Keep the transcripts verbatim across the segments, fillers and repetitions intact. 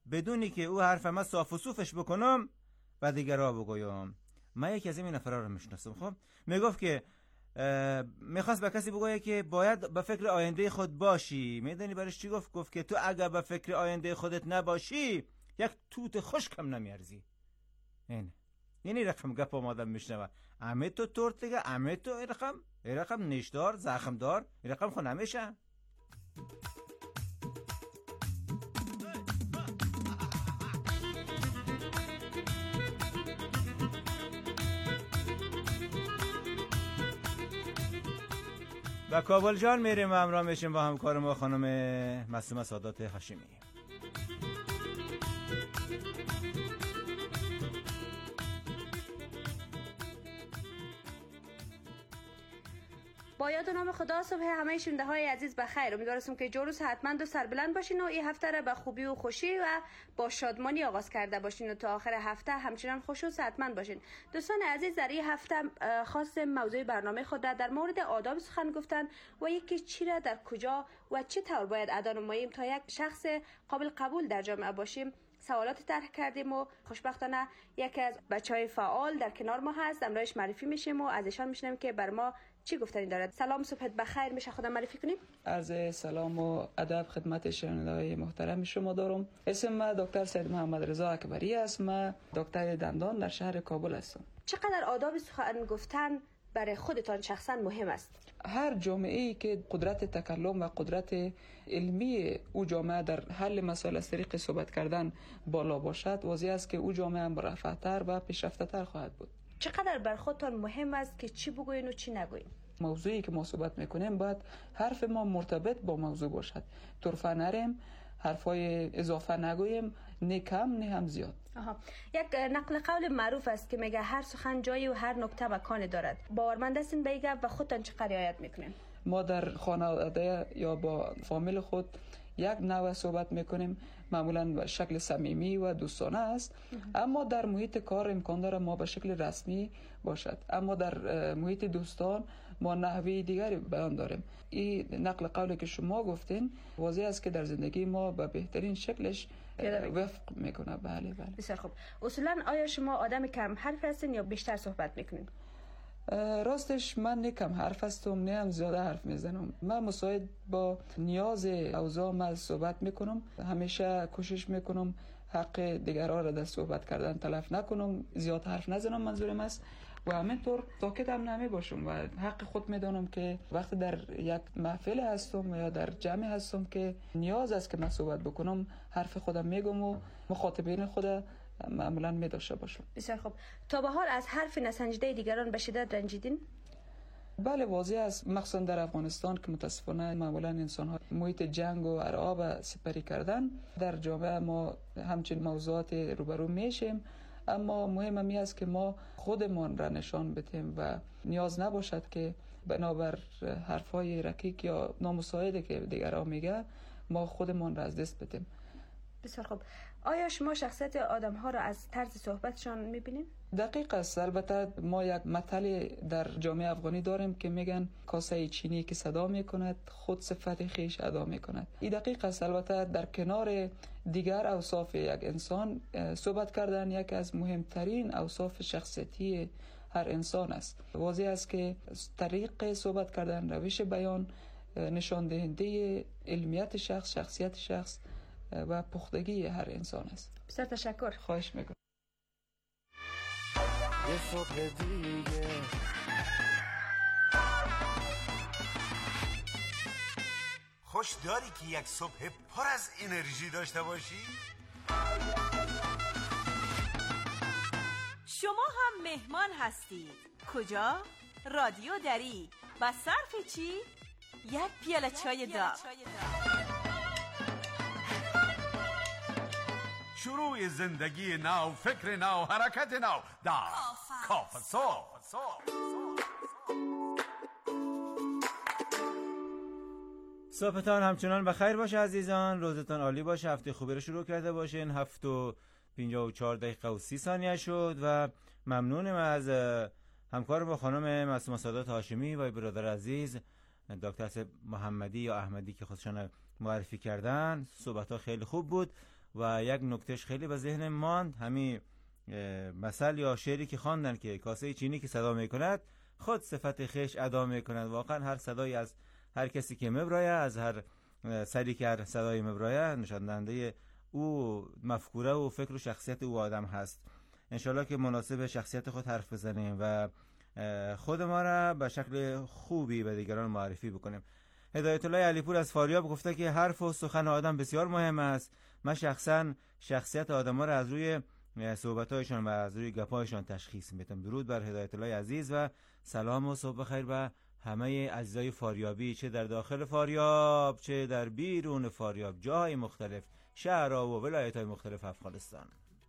بدونی که او حرف من صاف و صوفش بکنم و دیگرها بگویم. من یکی از این نفرها رو میشناسم. خب میگفت که میخواست به کسی بگویه که باید به فکر آینده خود باشی. میدونی برش چی گفت؟ گفت که تو اگر به فکر آینده خودت نباشی یک توت خشکم نمیارزی. این یعنی رقم گپ آمادم میشنوه. همه تو تورت دیگه، همه تو این رقم این رقم نیشدار زخمدار این رقم خود نمیشه. و کابل جان میریم و همراه میشیم با همکار ما خانم معصومه سادات هاشمی. با یاد و نام خدا صبح همه شنونده های عزیز بخیر. امیدوارم که جور و صحتمند و سربلند باشین و این هفته را به خوبی و خوشی و با شادمانی آغاز کرده باشین و تا آخر هفته همچنان خوش و صحتمند باشین. دوستان عزیز، در این هفته خاص موضوع برنامه خود در مورد آداب سخن گفتن و یکی چی را در کجا و چه طور باید ادا نماییم تا یک شخص قابل قبول در جامعه باشیم سوالات طرح کردیم و خوشبختانه یکی از بچهای فعال در کنار ما هست. امروز معرفی میشیم و از ایشان میشنیم که بر ما چی گفتنی دارد. سلام، صبحت بخیر. میشه خودم معرفی کنیم؟ عرض سلام و ادب خدمت شنونده‌های محترم شما دارم. اسم من دکتر سید محمد رضا اکبری است. من دکتر دندان در شهر کابل هستم. چقدر آداب سخن گفتن برای خودتان شخصا مهم است؟ هر جامعه‌ای که قدرت تکلم و قدرت علمی او جامعه در حل مسائل از طریق صحبت کردن بالا باشد، واضح است که او جامعه مرفه‌تر و پیشرفته‌تر خواهد بود. چقدر بر خودتان مهم است که چی بگوین و چی نگوین؟ موضوعی که ما صحبت میکنیم باید حرف ما مرتبط با موضوع باشد. طرفه نریم، حرفای اضافه نگوییم، نه کم نه هم زیاد. آها. یک نقل قول معروف است که میگه هر سخن جایی و هر نکته مکان دارد. باورمند هستین به این گپ و خودتان چه رعایت میکنین؟ ما در خانواده یا با فامیل خود یک نوع صحبت میکنیم، معمولا به شکل صمیمی و دوستانه است. اما در محیط کار امکان داره ما به شکل رسمی باشد، اما در محیط دوستان ما نحوی دیگری بیان داریم. این نقل قولی که شما گفتین واضح است که در زندگی ما به بهترین شکلش وفق میکنه. بله بله. بسیار خوب. اصولا آیا شما آدم کم حرف هستین یا بیشتر صحبت میکنین؟ راستش من نه کم حرف هستم نه هم زیاده حرف میزنم. من مساعد با نیاز اوضاع من صحبت میکنم. همیشه کوشش میکنم حق دیگران را در صحبت کردن تلف نکنم، زیاد حرف نزنم منظورم است و همینطور ساکت هم نمی باشم و حق خود میدانم که وقتی در یک محفل هستم یا در جمع هستم که نیاز است که من صحبت بکنم حرف خودم میگم و مخاطبین خودم معمولا می داشته باشم. بسیار خوب. تا به حال از حرف نسنجیده دیگران به شدت رنجیدین؟ بله، واضح است، مخصوصا در افغانستان که متاسفانه معمولا انسان ها محیط جنگ و ارعاب سپری کردن. در جامعه ما همچین موضوعات روبرو میشیم، اما مهم می است که ما خودمان را نشان بدیم و نیاز نباشد که بنابر حرفای رکیک یا نامساعدی که دیگران میگه ما خودمان را از دست بدیم. بسیار خوب. آیا شما شخصیت آدم ها را از طرز صحبتشان میبینین؟ دقیق است. البته ما یک مثل در جامعه افغانی داریم که میگن کاسه چینی که صدا میکند خود صفت خیش ادا میکند. این دقیق است. البته در کنار دیگر اوصاف یک انسان صحبت کردن یک از مهمترین اوصاف شخصیتی هر انسان است. واضح است که طریق صحبت کردن، روش بیان نشان دهنده علمیت شخص، شخصیت شخص و پختگی هر انسان است. بسیار تشکر. خواهش میکنم. یه صبح دیگه خوش داری که یک صبح پر از انرژی داشته باشی؟ شما هم مهمان هستید. کجا؟ رادیو دری. و صرف چی؟ یک پیاله چای داغ. شروع زندگی نو، فکر نو، حرکت نو در کافه صبح. صبحتان همچنان بخیر باشه عزیزان، روزتان عالی باشه، هفته خوبی رو شروع کرده باشین. هفت و پنجاه و چهار دقیقه و سی ثانیه شد و ممنونم از همکار با خانم معصومه سادات هاشمی و برادر عزیز دکتر محمدی یا احمدی که خودشان معرفی کردن. صحبت‌ها خیلی خوب بود و یک نکتهش خیلی به ذهن ماند، همین مثل یا شعری که خواندن که کاسه چینی که صدا میکند خود صفت خیش ادا میکند. واقعا هر صدایی از هر کسی که مبرایه، از هر سری که هر صدای مبرایه، نشان دهنده او مفکوره و فکر و شخصیت او آدم هست. انشالله که مناسب شخصیت خود حرف بزنیم و خود ما را به شکل خوبی به دیگران معرفی بکنیم. هدایت الله علیپور از فاریاب گفته که حرف و سخن آدم بسیار مهم است. من شخصا شخصیت آدم ها را از روی صحبت‌هایشان و از روی گپ‌هایشان تشخیص میدم. درود بر هدایت الله عزیز و سلام و صبح بخیر به همه عزیزای فاریابی، چه در داخل فاریاب چه در بیرون فاریاب، جاهای مختلف، شهرها و ولایت‌های مختلف افغانستان.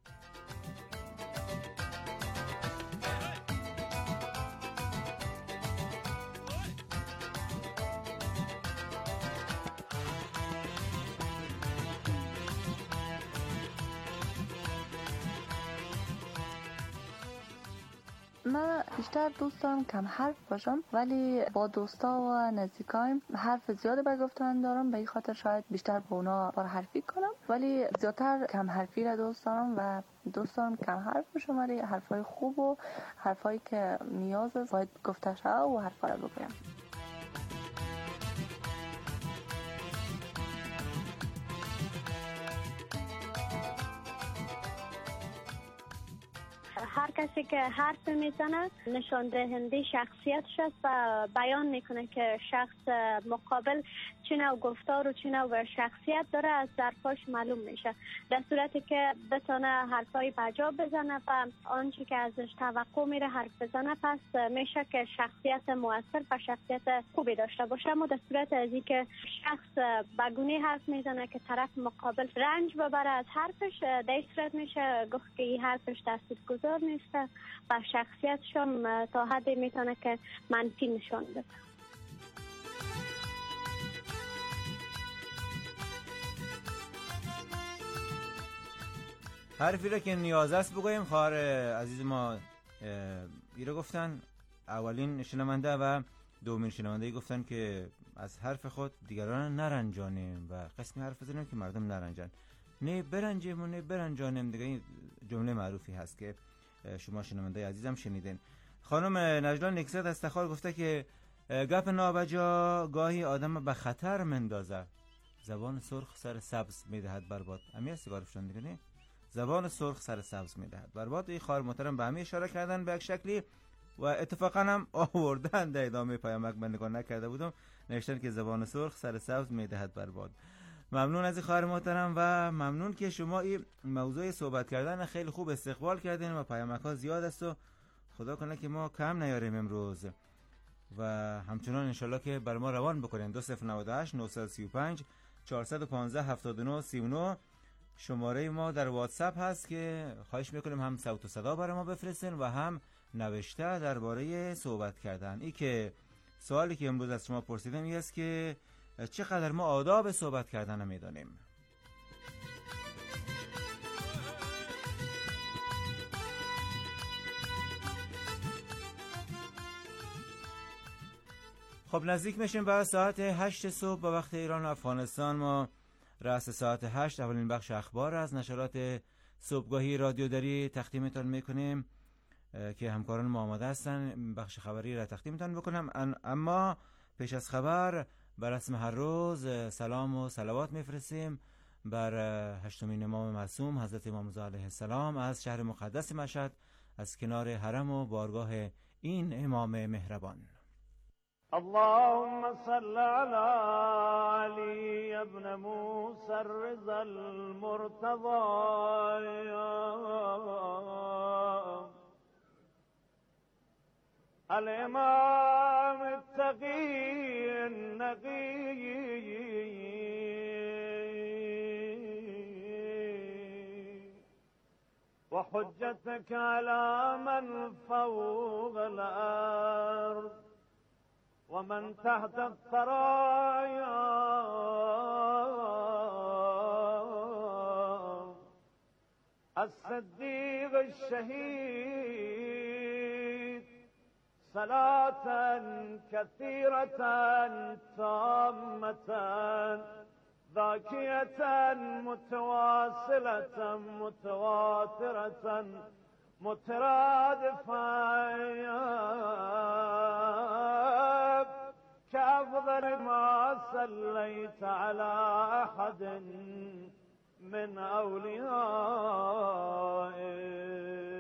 من بیشتر دوست دارم کم حرف باشم، ولی با دوستا و نزدیکایم حرف زیاد به گفتن دارم، به این خاطر شاید بیشتر با اونا پر حرفی کنم، ولی زیادتر کم حرفی را دوست دارم و دوست دارم کم حرف باشم، ولی حرفای خوب و حرفایی که نیاز است باید گفته شود و حرفا را بگویم. هر کسی که حرف میزنه نشان دهنده شخصیتش است و بیان میکنه که شخص مقابل چه نوع گفتار و چه نوع شخصیت داره، از حرفاش معلوم میشه. در صورتی که بتونه حرفای بجا بزنه و آنچه که ازش توقع میره حرف بزنه، پس میشه که شخصیت مؤثر و شخصیت خوبی داشته باشه. اما در صورت از این که شخص بگونه حرف میزنه که طرف مقابل رنج ببره از حرفش، در این صورت میشه گفت که این حرفش تاثیرگذار نیست و شخصیتش هم تا حدی میتونه که منفی نشان بده. حرفی را که نیاز است بگویم. خواهر عزیز ما ایره گفتن، اولین شنونده و دومین شنونده گفتن که از حرف خود دیگران نرنجانیم و قسمی حرف بزنیم که مردم نرنجان، نه برنجیم و نه برنجانیم. دیگه این جمله معروفی هست که شما شنونده عزیزم شنیدین. خانم نجلا نکست از تخار گفته که گپ نابجا گاهی آدم به خطر مندازه، زبان سرخ سر سبز میدهد برباد. امی هستی بارفشان دیگه نه؟ زبان سرخ سر سبز میدهد برباد. این خواهر محترم به همه اشاره کردن به یک شکلی و اتفاقا هم آوردن در ادامه پیامک، من نگاه نکرده بودم، نوشتن که زبان سرخ سر سبز میدهد برباد. ممنون از این خواهر محترم و ممنون که شما این موضوع صحبت کردن خیلی خوب استقبال کردین و پیامک ها زیاد است و خدا کنه که ما کم نیاریم امروز و همچنان انشالله که بر ما روان بکنین. دو صفر نود و هشت نه سه پنج چهارصد و پانزده هفتاد و نه سی و نه شماره ما در واتساپ هست که خواهش میکنیم هم صوت و صدا برای ما بفرستین و هم نوشته درباره صحبت کردن. ای که سوالی که امروز از شما پرسیدم این است که چقدر ما آداب صحبت کردن میدانیم. خب نزدیک میشیم به ساعت هشت صبح به وقت ایران و افغانستان. ما رأس ساعت هشت اولین بخش اخبار از نشرات صبحگاهی رادیو دری تقدیمتان میکنیم که همکاران ما آماده هستن بخش خبری را تقدیمتان بکنم. اما پیش از خبر بر رسم هر روز سلام و صلوات میفرستیم بر هشتمین امام معصوم حضرت امام رضا علیه السلام از شهر مقدس مشهد، از کنار حرم و بارگاه این امام مهربان. اللهم صل على علي ابن موسى الرضا المرتضى الامام التقي النقي وحجتك على من فوق الارض ومن تحت الثرايا الصديق الشهيد صلاة كثيرة تامة ذاكية متواصلة متواترة مترادفة كأفضل ما صليت على أحد من أوليائك.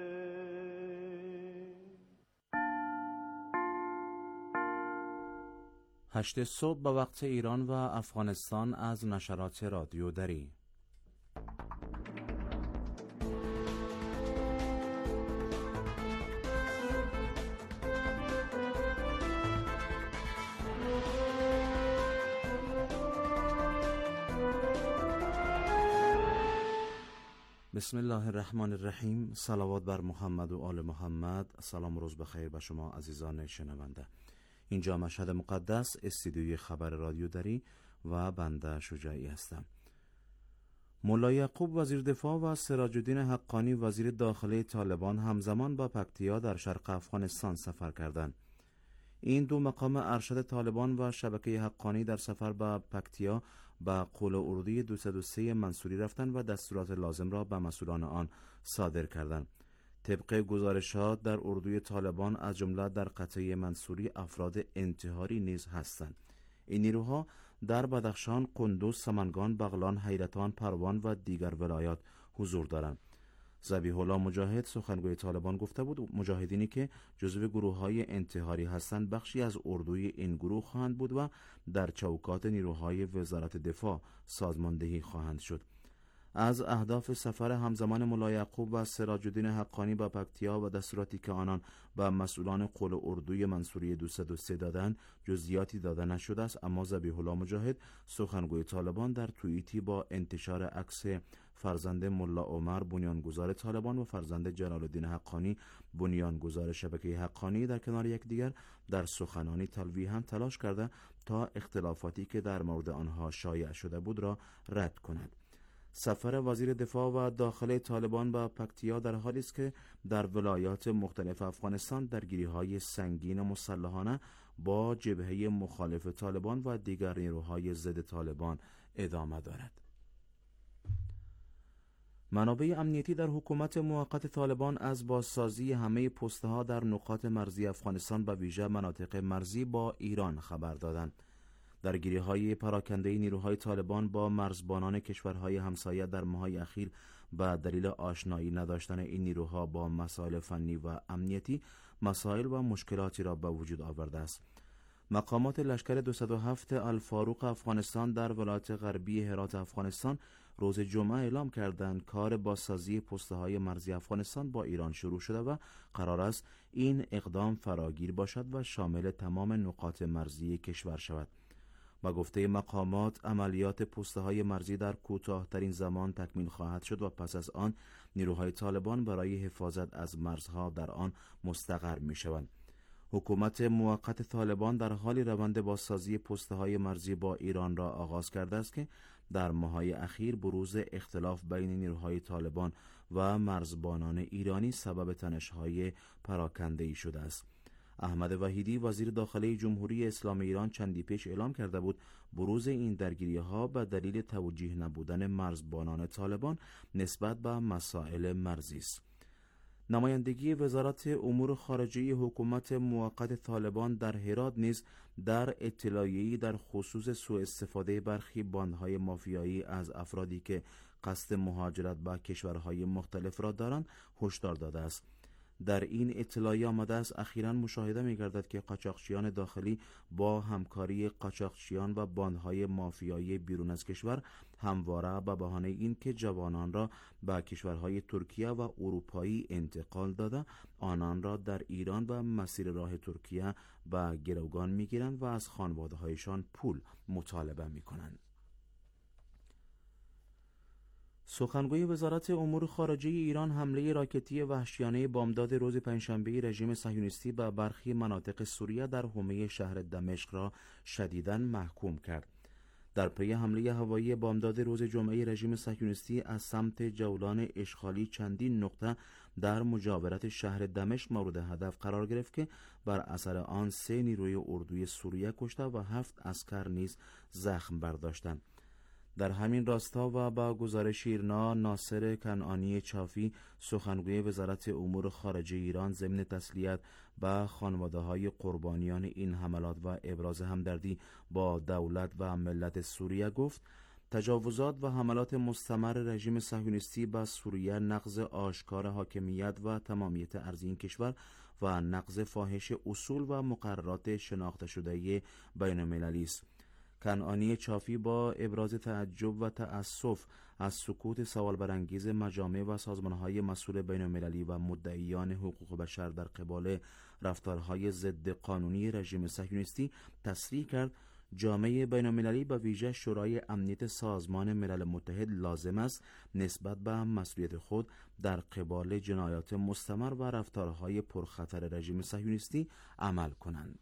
هشت صبح به وقت ایران و افغانستان از نشرات رادیو دری. بسم الله الرحمن الرحیم. صلوات بر محمد و آل محمد. سلام و روز بخیر به شما عزیزان شنونده. اینجا مشهد مقدس، استودیوی خبر رادیو دری و بنده شجاعی هستم. ملا یعقوب وزیر دفاع و سراج الدین حقانی وزیر داخلی طالبان همزمان با پکتیا در شرق افغانستان سفر کردند. این دو مقام ارشد طالبان و شبکه حقانی در سفر به پکتیا به قول اردوی دویست و سه منصوری رفتند و دستورات لازم را به مسئولان آن صادر کردند. طبق گزارشات در اردوی طالبان از جمله در قطعه منصوری افراد انتحاری نیز هستند. این نیروها در بدخشان، قندوز، سمنگان، بغلان، حیرتان، پروان و دیگر ولایات حضور دارند. ذبیح الله مجاهد سخنگوی طالبان گفته بود مجاهدینی که جزو گروه‌های انتحاری هستند بخشی از اردوی این گروه خواهند بود و در چوکات نیروهای وزارت دفاع سازماندهی خواهند شد. از اهداف سفر همزمان ملا یعقوب و سراج الدین حقانی به پکتیا و دستوراتی که آنان به مسئولان قول اردوی منصوری دویست و سه دادند جزئیاتی داده نشده است، اما ذبیح الله مجاهد سخنگوی طالبان در توییتی با انتشار عکس فرزند ملا عمر بنیانگذار طالبان و فرزند جلال الدین حقانی بنیانگذار شبکه حقانی در کنار یکدیگر در سخنانی تلویحاً تلاش کرده تا اختلافاتی که در مورد آنها شایع شده بود را رد کند. سفر وزیر دفاع و داخلی طالبان به پکتیا در حالی است که در ولایات مختلف افغانستان درگیری‌های سنگین مسلحانه با جبهه مخالف طالبان و دیگر نیروهای ضد طالبان ادامه دارد. منابع امنیتی در حکومت موقت طالبان از بازسازی همه پست‌ها در نقاط مرزی افغانستان به ویژه مناطق مرزی با ایران خبر دادند. درگیری‌های پراکنده نیروهای طالبان با مرزبانان کشورهای همسایه در ماه‌های اخیر به دلیل آشنایی نداشتن این نیروها با مسائل فنی و امنیتی مسائل و مشکلاتی را به وجود آورده است. مقامات لشکر دویست و هفت الفاروق افغانستان در ولایت غربی هرات افغانستان روز جمعه اعلام کردند کار بازسازی پست‌های مرزی افغانستان با ایران شروع شده و قرار است این اقدام فراگیر باشد و شامل تمام نقاط مرزی کشور شود. با گفته مقامات عملیات پست‌های مرزی در کوتاه‌ترین زمان تکمیل خواهد شد و پس از آن نیروهای طالبان برای حفاظت از مرزها در آن مستقر می‌شوند. حکومت موقت طالبان در حال روند بازسازی پست‌های مرزی با ایران را آغاز کرده است که در ماه‌های اخیر بروز اختلاف بین نیروهای طالبان و مرزبانان ایرانی سبب تنش‌های پراکنده‌ای شده است. احمد وحیدی وزیر داخلی جمهوری اسلامی ایران چندی پیش اعلام کرده بود بروز این درگیری‌ها به دلیل توجیه نبودن مرزبانان طالبان نسبت به مسائل مرزی است. نمایندگی وزارت امور خارجه حکومت موقت طالبان در هرات نیز در اطلاعیه‌ای در خصوص سوء استفاده برخی باندهای مافیایی از افرادی که قصد مهاجرت به کشورهای مختلف را دارند هشدار داده است. در این اطلاعیه آمده است اخیراً مشاهده می‌گردد که قاچاقچیان داخلی با همکاری قاچاقچیان و باندهای مافیایی بیرون از کشور همواره به بهانه این که جوانان را به کشورهای ترکیه و اروپایی انتقال داده آنان را در ایران و مسیر راه ترکیه به گروگان می‌گیرند و از خانواده‌هایشان پول مطالبه می‌کنند. سخنگوی وزارت امور خارجه ایران حمله راکتی وحشیانه بامداد روز پنجشنبه رژیم صهیونیستی به برخی مناطق سوریه در حومه شهر دمشق را شدیداً محکوم کرد. در پی حمله هوایی بامداد روز جمعه رژیم صهیونیستی از سمت جولان اشغالی چندین نقطه در مجاورت شهر دمشق مورد هدف قرار گرفت که بر اثر آن سه نیروی اردوی سوریه کشته و هفت عسکر نیز زخم برداشتند. در همین راستا و با گزارش ایرنا، ناصر کنعانی چافی سخنگوی وزارت امور خارجه ایران ضمن تسلیت به خانواده‌های قربانیان این حملات و ابراز همدردی با دولت و ملت سوریه گفت تجاوزات و حملات مستمر رژیم صهیونیستی به سوریه نقض آشکار حاکمیت و تمامیت ارضی این کشور و نقض فاحش اصول و مقررات شناخته شده بین المللی است. کنعانی چافی با ابراز تعجب و تأسف از سکوت سوال برانگیز مجامع و سازمان‌های مسئول بین المللی و مدعیان حقوق بشر در قبال رفتارهای ضد قانونی رژیم صهیونیستی تصریح کرد جامعه بین المللی به ویژه شورای امنیت سازمان ملل متحد لازم است نسبت به مسئولیت خود در قبال جنایات مستمر و رفتارهای پرخطر رژیم صهیونیستی عمل کنند.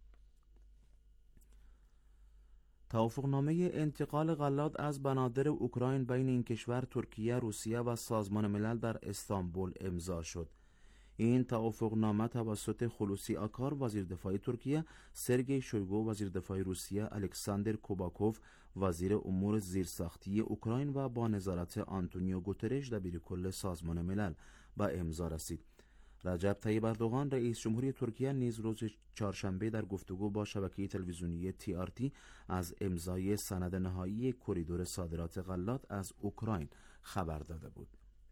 توافقنامه انتقال غلات از بنادر اوکراین بین این کشور، ترکیه، روسیه و سازمان ملل در استانبول امضا شد. این توافقنامه توسط خلوصی آکار وزیر دفاع ترکیه، سرگئی شویگو وزیر دفاع روسیه، الکساندر کوباکوف وزیر امور زیرساختی اوکراین و با نظارت آنتونیو گوترش دبیر کل سازمان ملل به امضا رسید. رجب طیب اردوغان رئیس جمهوری ترکیه نیز روز چهارشنبه در گفتگو با شبکه تلویزیونی تی آر تی از امضای سند نهایی کریدور صادرات غلات از اوکراین خبر داده بود.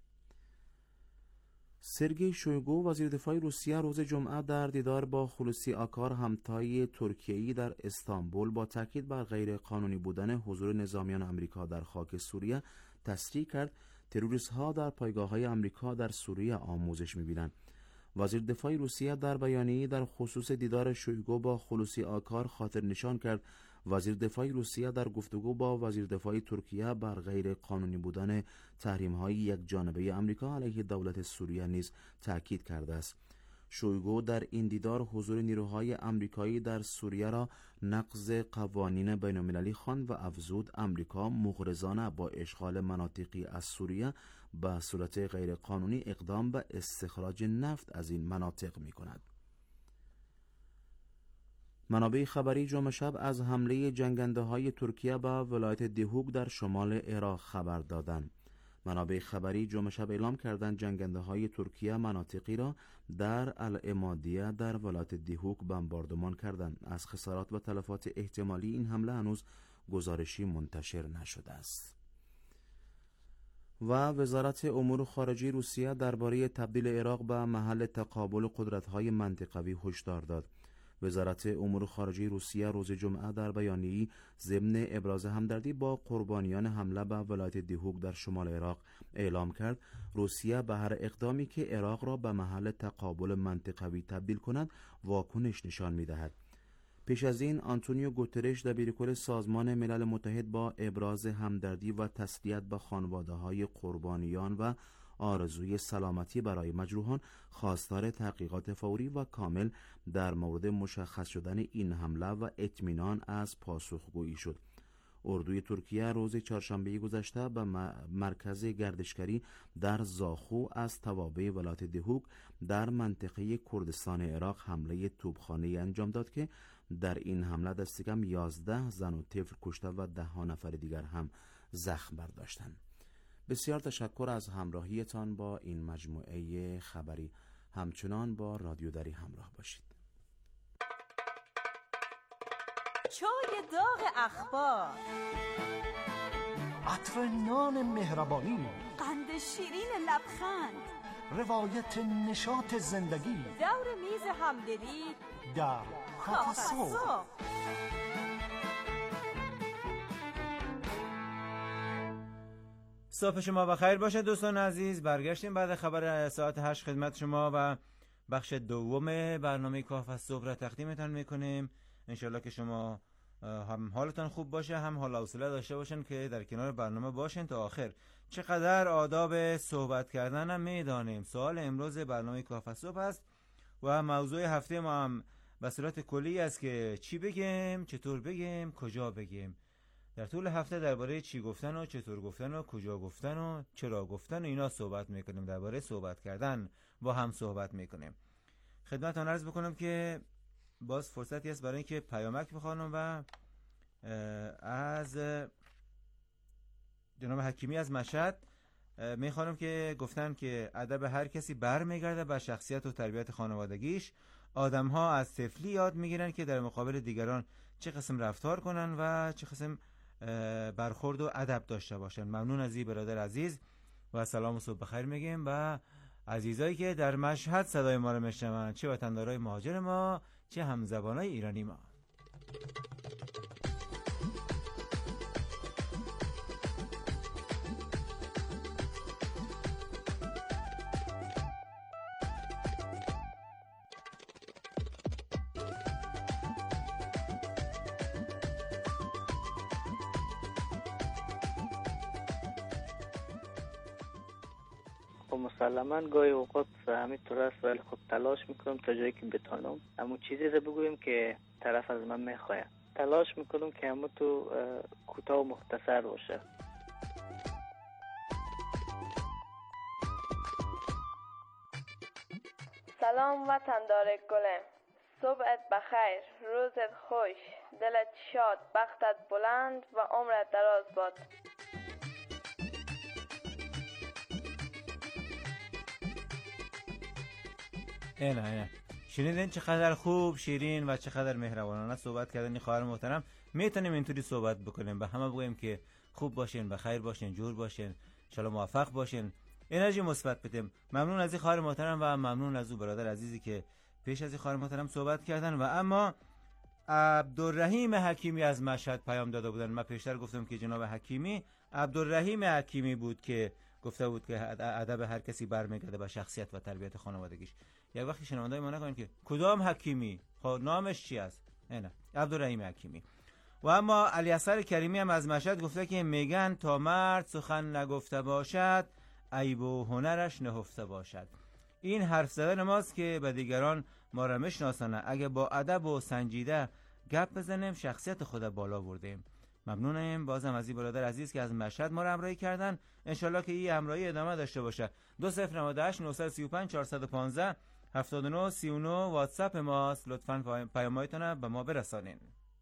سرگئی شویگو وزیر دفاع روسیه روز جمعه در دیدار با خلوصی آکار همتای ترکیه‌ای در استانبول با تاکید بر غیر قانونی بودن حضور نظامیان آمریکا در خاک سوریه تصریح کرد تروریست‌ها در پایگاه‌های آمریکا در سوریه آموزش می‌بینند. وزیر دفاع روسیه در بیانیه‌ای در خصوص دیدار شویگو با خلوصی آکار خاطر نشان کرد وزیر دفاع روسیه در گفتگو با وزیر دفاع ترکیه بر غیر قانونی بودن تحریم‌های یک جانبه آمریکا علیه دولت سوریه نیز تاکید کرده است. شویگو در این دیدار حضور نیروهای آمریکایی در سوریه را نقض قوانین بین‌المللی خواند و افزود آمریکا مغرضانه با اشغال مناطقی از سوریه به صورت غیر قانونی اقدام به استخراج نفت از این مناطق می‌کند. منابع خبری جمعه شب از حمله جنگنده‌های ترکیه به ولایت دیهوک در شمال عراق خبر دادند. منابع خبری جمعه شب اعلام کردند جنگنده‌های ترکیه مناطقی را در العمادیه در ولایت دیهوک بمباردمان کردند. از خسارات و تلفات احتمالی این حمله هنوز گزارشی منتشر نشده است. و وزارت امور خارجه روسیه درباره تبدیل عراق به محل تقابل قدرت‌های منطقوی هشدار داد. وزارت امور خارجه روسیه روز جمعه در بیانیه‌ای ضمن ابراز همدردی با قربانیان حمله به ولایت دیهوک در شمال عراق اعلام کرد روسیه به هر اقدامی که عراق را به محل تقابل منطقوی تبدیل کند واکنش نشان می‌دهد. پیش از این آنتونیو گوترش دبیرکل سازمان ملل متحد با ابراز همدردی و تسلیت به خانواده‌های قربانیان و آرزوی سلامتی برای مجروحان خواستار تحقیقات فوری و کامل در مورد مشخص شدن این حمله و اطمینان از پاسخگویی شد. اردوی ترکیه روز چهارشنبه گذشته به مرکز گردشگری در زاخو از توابع ولایت دیهوک در منطقه کردستان عراق حمله توپخانه‌ای انجام داد که در این حمله دست کم یازده زن و طفل کشته و ده ها نفر دیگر هم زخم برداشتند. بسیار تشکر از همراهیتان با این مجموعه خبری. همچنان با رادیو دری همراه باشید. چای داغ اخبار، عطر نان مهربانی، قند شیرین لبخند، روایت نشاط زندگی، دور میز همدلی در کافه صبح. صبح شما بخیر باشه دوستان عزیز. برگشتیم بعد خبر ساعت هشت خدمت شما و بخش دوم برنامه کافه صبح را تقدیمتان میکنیم. انشالله که شما هم حالتان خوب باشه، هم حال و حوصله داشته باشین که در کنار برنامه باشین تا آخر. چقدر آداب صحبت کردن هم میدانیم. سوال امروز برنامه کافه صبح است و موضوع هفته ما هم به صورت کلی است که چی بگیم، چطور بگیم، کجا بگیم. در طول هفته درباره چی گفتن و چطور گفتن و کجا گفتن و چرا گفتن و اینا صحبت میکنیم. درباره صحبت کردن با هم صحبت میکنیم. خدمتتون عرض بکنم که باز فرصتی است برای اینکه پیامک بخوانم و از جناب حکیمی از مشهد میخوانم که گفتن که ادب هر کسی برمیگرده به شخصیت و تربیت خانوادگیش. آدم ها از طفلی یاد میگیرن که در مقابل دیگران چه قسم رفتار کنن و چه قسم برخورد و ادب داشته باشن. ممنون از این برادر عزیز و سلام و صبح بخیر میگیم و عزیزایی که در مشهد صدای ما رو میشنون، چه وطندارای مهاجر ما چه همزبانای ایرانی ما. مسلماً گاهی اوقات همینطور است، ولی خب تلاش میکنم تا جایی که بتانم همون چیزی رو بگویم که طرف از من میخواد. تلاش میکنم که همون تو کوتاه و مختصر باشه. سلام وطندار گلم، صبحت بخیر، روزت خوش، دلت شاد، بختت بلند و عمرت دراز باد. اینه اینه شنیدین چقدر خوب، شیرین و چقدر مهربانانه صحبت کردن این خواهر محترم. میتونیم اینطوری صحبت بکنیم، به همه بگویم که خوب باشین، بخیر باشین، جور باشین، ان شاء الله موفق باشین، انرژی مثبت بدیم. ممنون از این خواهر محترم و ممنون از او برادر عزیزی که پیش از این خواهر محترم صحبت کردن. و اما عبدالرحیم حکیمی از مشهد پیام داده بودن. من پیشتر گفتم که جناب حکیمی عبدالرحیم حکیمی بود که گفته بود که ادب هر کسی برمیگرده به شخصیت و تربیت خانوادگیش. یک وقتی شنوندای ما نکنن که کدام حکیمی، خب نامش چی است؟ نه عبدالرحیم حکیمی. و اما علیاصغر کریمی هم از مشهد گفته که میگن تا مرد سخن نگفته باشد عیب و هنرش نهفته باشد. این حرف زدن ماست که به دیگران ما را میشناسند. اگه با ادب و سنجیده گپ بزنیم شخصیت خود بالا بردیم. ممنونم بازم از این برادر عزیز که از مشهد ما را همراهی کردن. انشالله که این همراهی ادامه داشته باشه. دو صفر نود و هشت نه سه پنج چهارصد و پانزده هفتاد و نه سی و نه واتساپ ماست. لطفاً پیام‌هایتون به ما برسانین.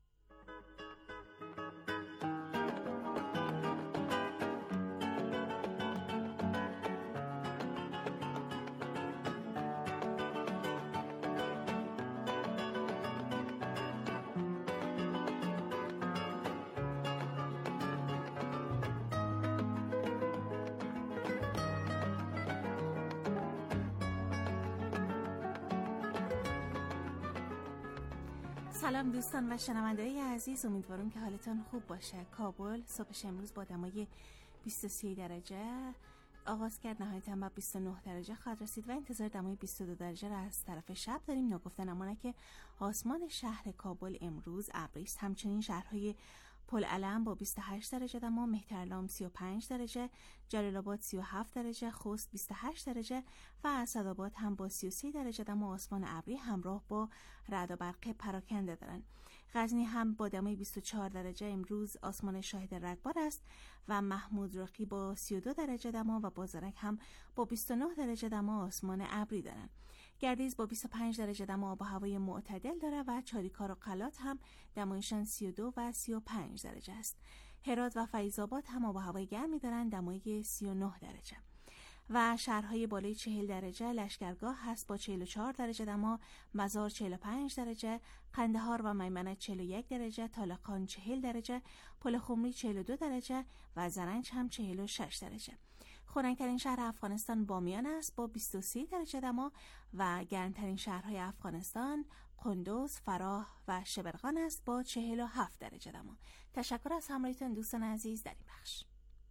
سلام دوستان و شنونده‌های عزیز، امیدوارم که حالتان خوب باشه. کابل صبحش امروز با دمای بیست و سه درجه آغاز کرد، نهایتاً با بیست و نه درجه خواهد رسید و انتظار دمای بیست و دو درجه را از طرف شب داریم. نگفته نمانه که آسمان شهر کابل امروز ابری است. همچنین شهرهای پل علم با بیست و هشت درجه دما، مهترلام سی و پنج درجه، جلال آباد سی و هفت درجه، خوست بیست و هشت درجه و اسدآباد هم با سی و سه درجه دما آسمان ابری همراه با رعد و برق پراکنده دارند. غزنی هم با دمای بیست و چهار درجه امروز آسمان شاهد رگبار است و محمود رقی با سی و دو درجه دما و بازارک هم با بیست و نه درجه دما آسمان ابری دارند. گردیز با بیست و پنج درجه دما آب و هوای معتدل داره و چاریکار و قلات هم دمایشان سی و دو و سی و پنج درجه است. هرات و فیض آباد هم آب و هوای گرمی دارن، دمای سی و نه درجه. و شهرهای بالای چهل درجه لشکرگاه هست با چهل و چهار درجه دما، مزار چهل و پنج درجه، قندهار و میمنه چهل و یک درجه، طالقان چهل درجه، پل خمری چهل و دو درجه و زرنج هم چهل و شش درجه. خنک‌ترین شهر افغانستان بامیان است با بیست و سه درجه دما و گرمترین شهرهای افغانستان قندوز، فراه و شبرغان است با چهل و هفت درجه دما. تشکر از همراهیتون دوستان عزیز در این بخش.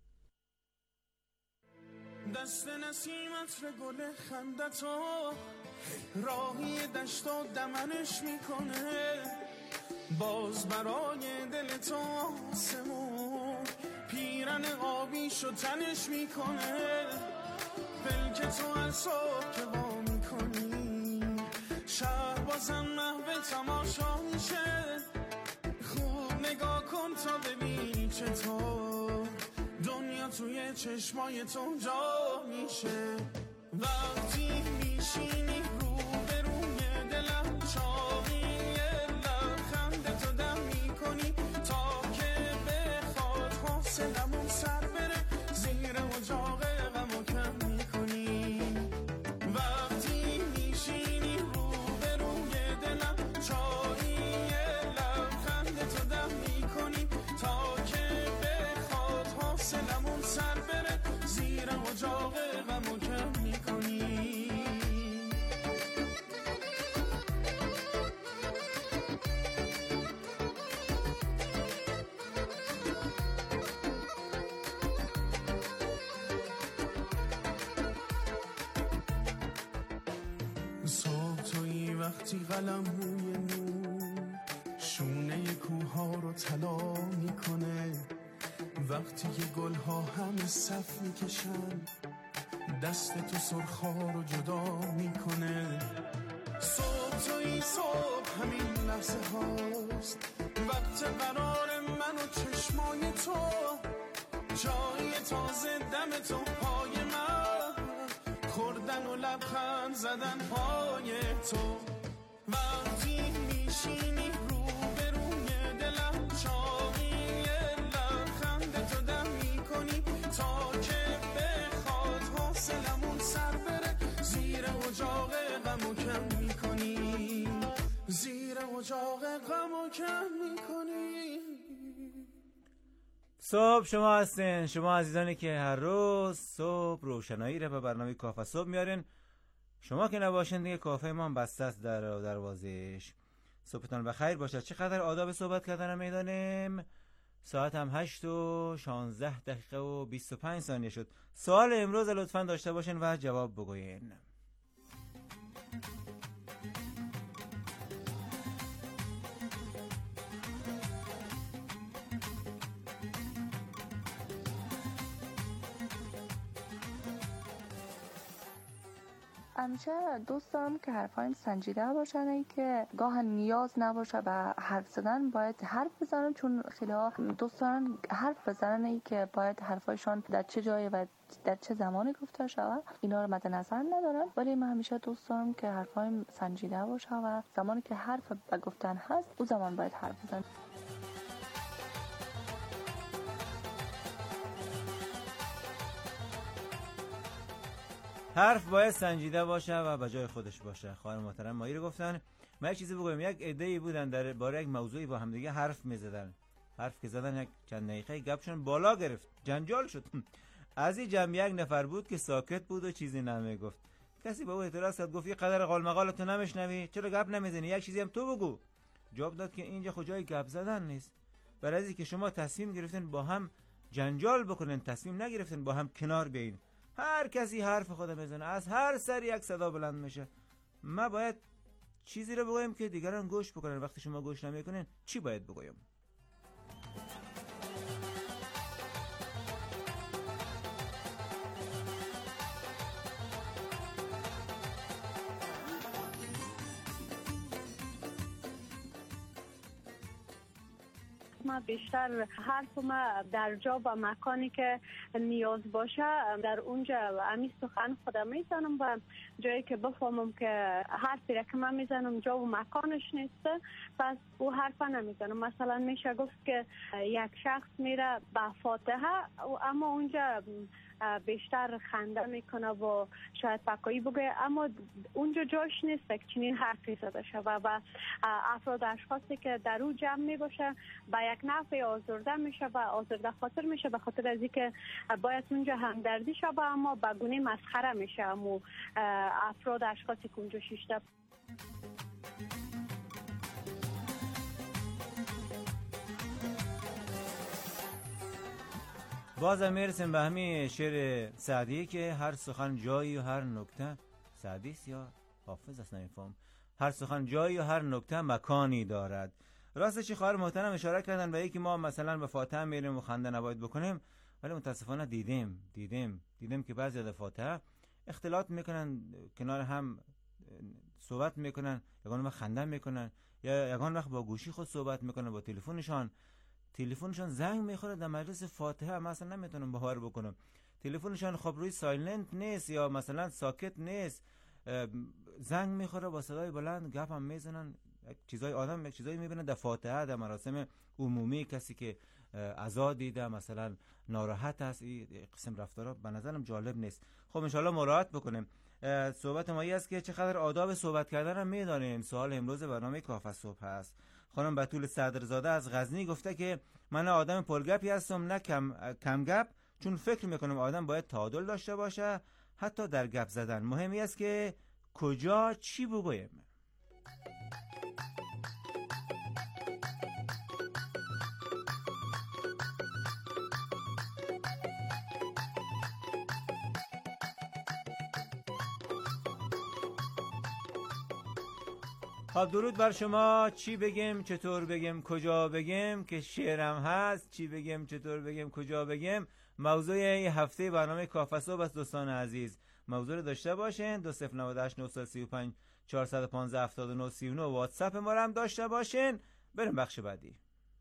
دست نسیمت به گل خندتو راهی دشت و دمنش میکنه، باز برای دل تو آسمون پیرن آبیشو تنش میکنه. پلک تو از صبح که با میکنی شهر بازم محو تماشا میشه. خوب نگاه کن تا ببینی چطور دنیا توی چشمای تو جا میشه. وقتی میشینی رو به روی دلم چاقی لبخند تو دم میکنی تا که بخواد حسنمون سر بره. اجاق غم و کم میکنی. صبح توی وقتی قلم روی نور شونه کوها رو طلا میکنه، وقتی که گلها همه صف میکشن دست تو سرخا رو جدا میکنه. صبح توی صبح همین لحظه هاست، وقت قرار من و چشمای تو، چای تازه دم تو پای من، خوردن و لبخند زدن پای تو. وقتی میشینی رو به روی دلم، چاقی لبخند تو دم میکنی تا که بخواد حاصلمون سر بره، زیر اجاق غم و کم میکنی، زیر اجاق غم و کم میکنی. صبح شما هستین، شما عزیزانی که هر روز صبح روشنایی رو به برنامه کافه صبح میارین. شما که نباشین دیگه کافه ما بسته است در دروازش. صبحتان بخیر باشد. چقدر آداب صحبت کردن میدانیم. ساعت هم هشت و شانزده دقیقه و بیست و پنج ثانیه شد. سوال امروز لطفا داشته باشین و جواب بگوین. همیشه دوست دارم که حرفایم سنجیده باشن، ای که گاه نیاز نباشه به حرف زدن باید حرف بزنن، چون خیلی ها دوست دارن حرف بزنن ای که باید حرفایشان در چه جایی و در چه زمانی گفته شود اینا رو مد نظر ندارم. ولی من همیشه دوست دارم که حرفایم سنجیده باشه و زمانی که حرف به گفتن هست اون زمان باید حرف بزنن. حرف باید سنجیده باشه و به جای خودش باشه. خواهر محترم مایی رو گفتن. من یک چیزی بگم، یک عده‌ای بودن در باره یک موضوعی با هم دیگه حرف می‌زدن. حرف که زدن یک چند دقیقه گپشون بالا گرفت، جنجال شد. از این جمع یک نفر بود که ساکت بود و چیزی نمیگفت. کسی به او اعتراض کرد، گفت یه قدر قال مقالتو نمیشنوی؟ چرا گپ نمیزنی؟ یک چیزی هم تو بگو. جواب داد که اینجا خجای گپ زدن نیست. برای اینکه شما تصمیم گرفتین با هم جنجال بکنین، تصمیم نگرفتین با هم کنار بیاین. هر کسی حرف خودم بزنه، از هر سر یک صدا بلند میشه. ما باید چیزی رو بگویم که دیگران گوش بکنن. وقتی شما گوش نمیکنین چی باید بگویم؟ ما بیشتر حرف ما در جا و مکانی که نیاز باشه در اونجا امی سخن خودم میزنم و جایی که بفهمم که حرفی را که من میزنم جا و مکانش نیسته پس او حرف نمیزنم. مثلا میشه گفت که یک شخص میره به فاتحه اما اونجا بیشتر خنده میکنه و شاید فکایی بگه، اما اونجا جاش نیست که چنین حرفی زده شده و افراد اشخاصی که در اون جمع میباشه با یک نفع آزرده میشه و آزرده خاطر میشه به خاطر از اینکه باید اونجا همدردی شه اما به گونه مسخره میشه اما افراد اشخاصی که اونجا شیشته. بازم میرسیم به همین شعر سعدی که هر سخن جایی و هر نکته، سعدیست یا حافظ است نمیفهم، هر سخن جایی و هر نکته مکانی دارد. راستش خواهر محترم اشاره کردن به اینکه ما مثلا به فاتحه میریم و خنده نباید بکنیم، ولی متاسفانه دیدیم دیدیم دیدیم که بعضی از فاتحه اختلاط میکنن، کنار هم صحبت میکنن، یگان وقت خنده میکنن یا یگان وقت با گوشی خود صحبت میکنن، با تلفنشان تلفنشان زنگ میخوره در مجلس فاتحه. مثلا نمیتونم باور بکنم تلفنشان خب روی سایلنت نیست یا مثلا ساکت نیست، زنگ میخوره با صدای بلند گپ هم میزنن، چیزای آدم یک چیزایی میبینه در فاتحه، در مراسم عمومی. کسی که عزا دیده مثلا ناراحت است، این قسم رفتارا به نظرم جالب نیست. خب ان شاءالله مراعات بکنیم. صحبت ما این است که چقدر آداب صحبت کردن هم میدانیم. سوال امروز برنامه کافه صبح هست. خانم بتول صدرزاده از غزنی گفته که من آدم پرگپی هستم، نه کم کم گپ، چون فکر میکنم آدم باید تعادل داشته باشه، حتی در گپ زدن. مهمی است که کجا چی بگویم. خب درود بر شما. چی بگیم، چطور بگیم، کجا بگیم که شعرم هست. چی بگیم، چطور بگیم، کجا بگیم موضوع این هفته برنامه کافه صبح است. دوستان عزیز موضوع رو داشته باشین. دو صفر نود و هشت نه سه پنج چهارصد و پانزده هفتاد و نه سی و نه واتساپ ما رو هم داشته باشین. بریم بخش بعدی.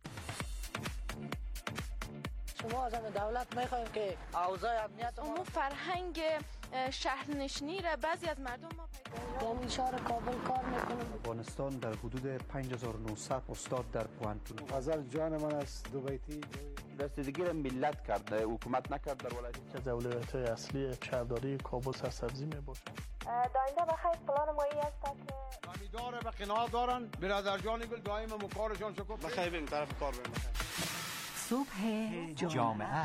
شما از دولت میخوایم که اوضاع امنیت امور فرهنگ شهرنشینی را بعضی از مردم ما یعنی شهر کابل کار میکنم. افغانستان در حدود پنج هزار و نهصد استاد در پوهنتون. غزل جان من است دو بیتی. رسیدگی را ملت کرد، حکومت نکرد. در ولایت از اولویت اصلی شهرداری کابل سرسبزی میباشد. داینده بخیر پلان مایی است که امیدواره به قناعت دارن. برادر جان گل دائم مکارشان شکر. بخیر بریم طرف کار بریم. صبح جامعه.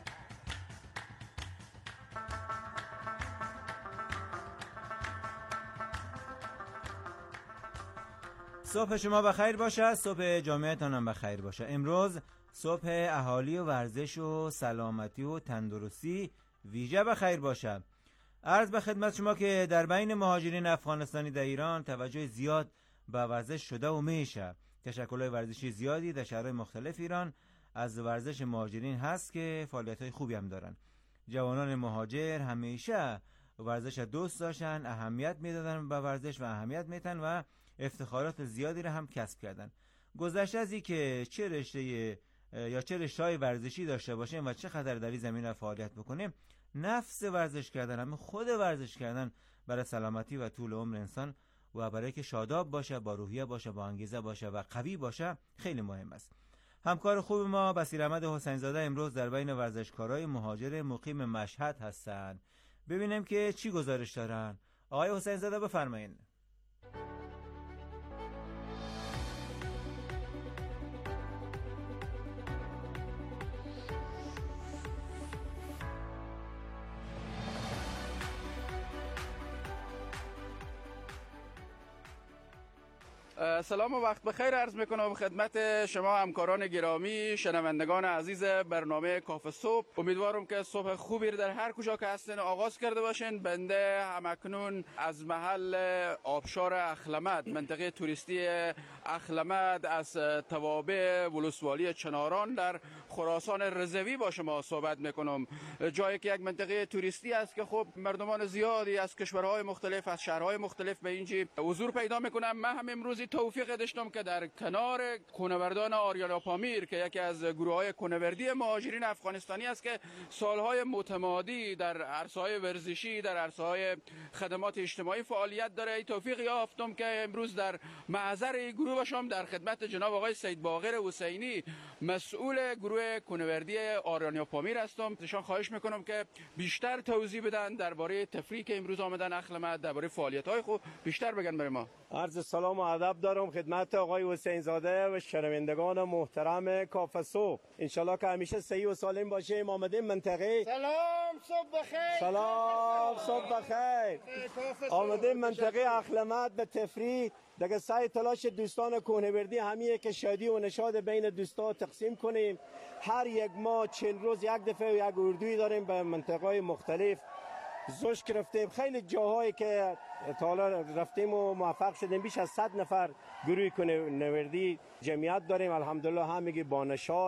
صبح شما بخیر باشه، صبح جامعهتان هم بخیر باشه. امروز صبح اهالی و ورزش و سلامتی و تندرستی ویژه بخیر باشه. عرض به خدمت شما که در بین مهاجرین افغانستانی در ایران توجه زیاد به ورزش شده و میشه. تشکل‌های ورزشی زیادی در شهرهای مختلف ایران از ورزش مهاجرین هست که فعالیت‌های خوبی هم دارن. جوانان مهاجر همیشه ورزش دوست داشتن، اهمیت میدادن به ورزش و اهمیت میتن و افتخارات زیادی را هم کسب کردن. گذشته از این که چه رشته یا چه رشته‌های ورزشی داشته باشیم و چه قدر در این زمینه فعالیت بکنیم، نفس ورزش کردن، همه خود ورزش کردن برای سلامتی و طول عمر انسان و برای که شاداب باشه، با روحیه باشه، با انگیزه باشه و قوی باشه خیلی مهم است. همکار خوب ما بصیر احمد حسین زاده امروز در بین ورزشکارای مهاجر مقیم مشهد هستند. ببینیم که چی گزارش دارن. آقای حسین زاده بفرمایید. سلام و وقت بخیر عرض میکنم خدمت شما همکاران گرامی، شنوندگان عزیز برنامه کافه صبح. امیدوارم که صبح خوبی در هر کجا که هستین آغاز کرده باشین. بنده همکنون از محل آبشار اخلمد، منطقه توریستی اخلمد از توابع ولسوالی چناران در خراسان رضوی با شما صحبت میکنم. جایی که یک منطقه توریستی است که خب مردمان زیادی از کشورهای مختلف، از شهرهای مختلف به اینجا حضور پیدا میکنن. من هم امروز توفیق داشتم که در کنار کوهنوردان آریانا پامیر که یکی از گروه‌های کوهنوردی مهاجرین افغانستانی است که سالهای متمادی در عرصه‌های ورزشی، در عرصه‌های خدمات اجتماعی فعالیت داره، توفیق یافتم که امروز در معذر این گروه باشم در خدمت جناب آقای سید باقر حسینی، مسئول گروه کوهنوردی آریانا پامیر هستم. ازشان خواهش میکنم که بیشتر توضیح بدن درباره تفریحی که امروز آمدن اخلمت، درباره فعالیت‌های خوب بیشتر بگن برای ما. عرض سلام و ادب دارم خدمت آقای حسین زاده و شنوندگان محترم کافه صبح. انشالله که همیشه صحیح و سالم باشیم. آمدیم منطقه سلام صبح بخیر. سلام صبح بخیر. آمدیم منطقه اخلمت به تفریح. دیگه سعی تلاش دوستان کوهنوردی همیه که شادی و نشاط بین دوستا تقسیم کنیم. هر یک ماه چند روز یک دفعه و یک اردوی داریم به منطقه‌های مختلف. زوش رفتیم خیلی جاهایی که تا حالا رفتیم و موفق شدیم. بیش از صد نفر گروه کوهنوردی جمعیت داریم. الحمدلله همگی با نشاط،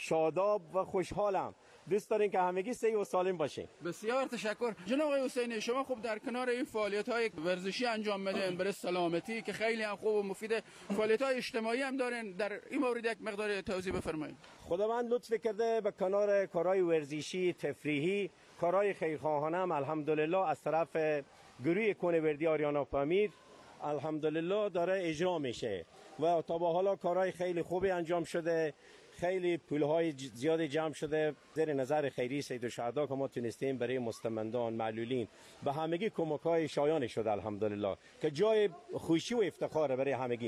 شاداب و خوشحالم. دوست داریم که همگی صحیح و سالم باشیم. بسیار تشکر. جناب آقای حسینی، شما خب در کنار این فعالیت‌های ورزشی انجام میدین برای سلامتی که خیلی هم خوب و مفیده، فعالیت‌های اجتماعی هم دارین. در این مورد یک مقدار توضیح بفرمایید. خداوند لطف کرده به کنار کارهای ورزشی، تفریحی، کارهای خیرخواهانه هم الحمدلله از طرف گروه کوهنوردی آریانا پامیر الحمدلله داره اجرا میشه و تا به حالا کارهای خیلی خوبی انجام شده. خیلی پولهای زیادی جمع شده زیر نظر خیری سید الشهدا که ما تونستیم برای مستمندان، معلولین و همگی کمک‌های شایان شده الحمدلله که جای خوشی و افتخار برای همگی ما.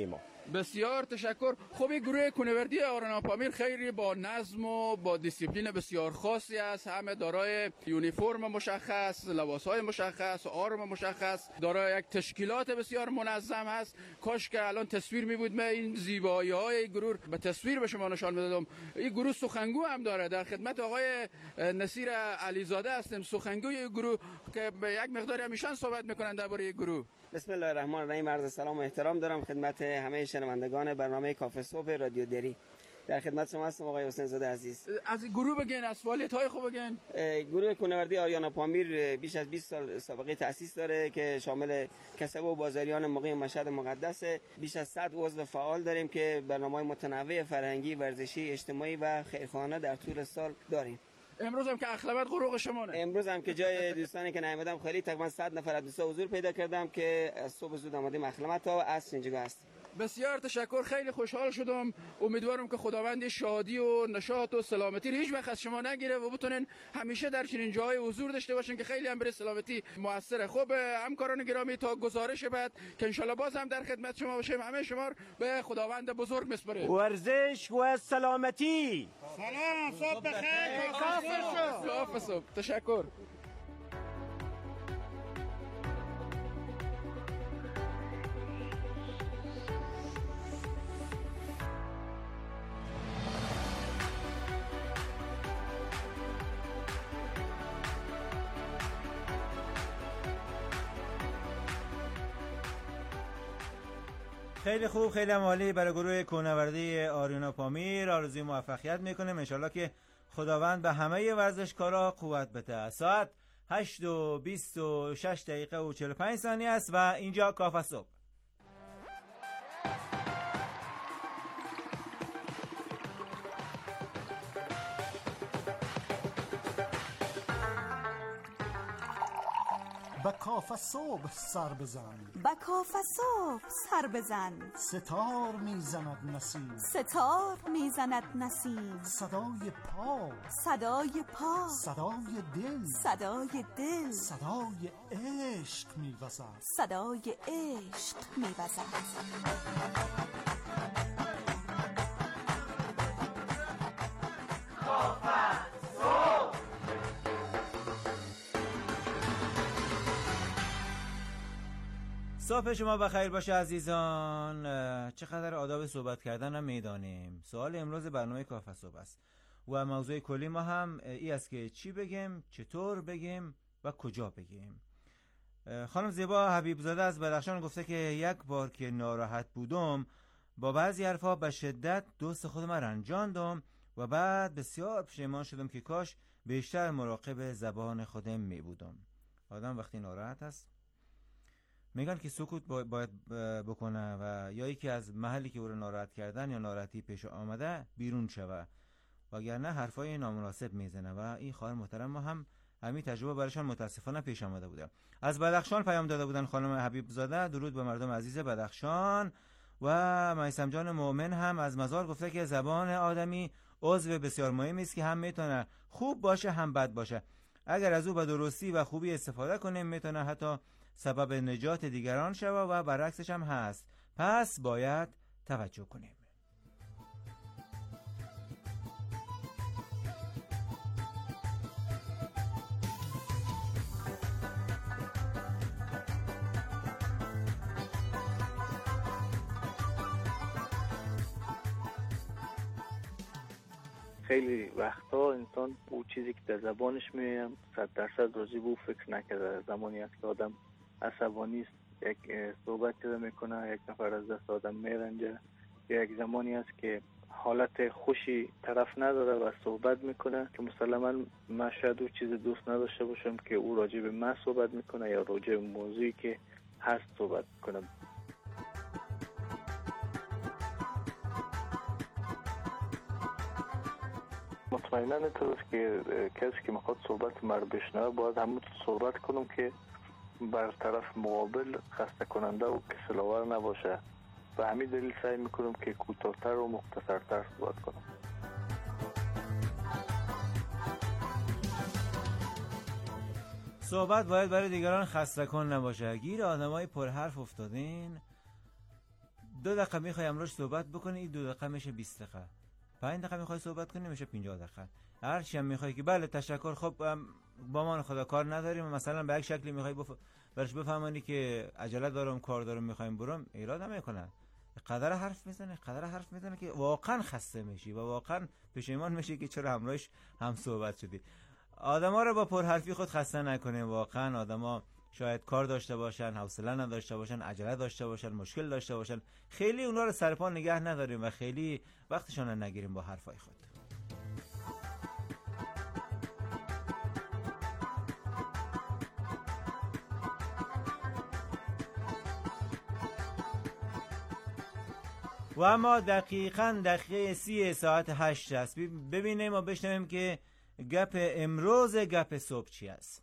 بسیار تشکر. خب این گروه کوهنوردی آریانا پامیر خیلی با نظم و با دیسیپلین بسیار خاصی است. همه دارای یونیفرم مشخص، لباسهای مشخص، آرم مشخص، دارای یک تشکیلات بسیار منظم هست. کاش که الان تصویر می بود، من این زیبایی های این گروه به تصویر به شما نشان میدادم. این گروه سخنگو هم داره. در خدمت آقای نصیر علیزاده هستیم، سخنگوی گروه، که به یک مقداری همیشه صحبت میکنن درباره این گروه. بسم الله الرحمن الرحیم. عرض سلام و احترام دارم خدمت همه شنوندگان برنامه کافه صبح رادیو دری. در خدمت شما هستم آقای حسین زاده عزیز. از گروه بگین، از فعالیت‌های خوب بگین. گروه کوهنوردی آریانا پامیر بیش از بیست سال سابقه تأسیس داره که شامل کسب و بازاریان مقیم مشهد مقدس. بیش از صد عضو فعال داریم که برنامه‌های متنوع فرهنگی، ورزشی، اجتماعی و خیرخواهانه در طول سال داریم. امروز هم که اخلاقات غروق شمانه. امروز هم که جای دوستانی که نیامدم خیلی تقریبا صد نفر از دوستا حضور پیدا کردم که از صبح زود آمدیم اخلاقات تا عصر اینجا هست. بسیار تشکر، خیلی خوشحال شدم. امیدوارم که خداوند شادی و نشاط و سلامتی هیچ وقت از شما نگیره و بتونین همیشه در چنین جای حضور داشته باشین که خیلی هم برای سلامتی موثره. خب همکاران گرامی، تا گزارش بعد که ان شاءالله باز هم در خدمت شما باشیم، همه شما به خداوند بزرگ میسپاریم. ورزش و سلامتی. سلام، صبح بخیر. کافه صبح. تشکر. خیلی خوب، خیلی عالی. برای گروه کوهنوردی آریانا پامیر آرزوی موفقیت میکنیم. انشالله که خداوند به همه ورزشکارا قوت بده. ساعت هشت و بیست و شش دقیقه و چهل و پنج ثانیه است و اینجا کافه صبح. با کافه صبح سر بزن، با کافه صبح سر بزن. ستار میزند نسیم، ستار میزند نسیم. صدای پا، صدای پا، صدای دل، صدای دل، صدای عشق میوزد، صدای عشق میوزد. صبح شما بخیر باشه عزیزان. چقدر آداب صحبت کردن هم میدانیم. سوال امروز برنامه کافه صبح است و موضوع کلی ما هم ای است که چی بگیم، چطور بگیم و کجا بگیم. خانم زیبا حبیبزاده از بدخشان گفته که یک بار که ناراحت بودم با بعضی حرفا به شدت دوست خودم رنجاندم و بعد بسیار پشیمان شدم که کاش بیشتر مراقب زبان خودم می بودم. آدم وقتی ناراحت است میگن که سکوت باید بکنه و یا یکی از محلی که او رو ناراحت کردن یا ناراحتی پیش آمده بیرون شوه، وگرنه حرفای نامناسب میزنه و این خواهر محترم ما هم همین تجربه برایشان متاسفانه پیش آمده بوده. از بدخشان پیام داده بودن خانم حبیب زاده. درود به مردم عزیز بدخشان. و میثم جان مؤمن هم از مزار گفته که زبان آدمی عضو بسیار مهمی است که هم میتونه خوب باشه هم بد باشه. اگر از او به درستی و خوبی استفاده کنیم میتونه حتی سبب نجات دیگران شوه و برعکسش هم هست. پس باید توجه کنیم. خیلی وقتا انسان او چیزی که در زبانش میگم صد درصد راضی به او فکر نکرده. زمانی است که آدم عصبانی است، یک صحبت که میکنه یک نفر از دست آدم میرنجه، یا یک زمانی است که حالت خوشی طرف نداره و صحبت میکنه که مسلما من شاید او چیز دوست نداشته باشم که او راجع به من صحبت میکنه یا راجع به موضوعی که هست صحبت میکنه. مطمئنا اینطوریست که کسی که میخواد صحبت من رو بشنوه باید همون صحبت کنم که بر طرف مقابل خسته کننده و کسلاور نباشه و همین دلیل سعی میکنم که کوتاه‌تر و مختصرتر صحبت کنم. صحبت باید برای دیگران خسته کن نباشه. گیر آدمای پر حرف افتادین، دو دقیقه میخوای امروز صحبت بکنی، این دو دقیقه میشه بیست دقیقه. پنج دقیقه میخوای صحبت کنی میشه پنجاه دقیقه. هر چی هم میخوای که بله تشکر، خب با ما خدا کار نداریم، مثلا به یک شکلی میخوای بف... برش بفهمانی که عجله دارم، کار دارم، میخوایم برم، ایراد نمیکنه. قدر حرف میزنه، قدر حرف میزنه که واقعا خسته میشی و واقعا پشیمان میشی که چرا همراهش هم صحبت شدی. آدما رو با پرحرفی خود خسته نکنیم. واقعا آدما شاید کار داشته باشن، حوصله نداشته باشن، عجله داشته باشن، مشکل داشته باشن، خیلی اونا رو سر پا نگه نداریم و خیلی وقتشون رو نگیریم با حرفای خود. و اما دقیقاً دقیقه سی ساعت هشت است. ببینیم و بشنویم که گپ امروز گپ صبح چی است.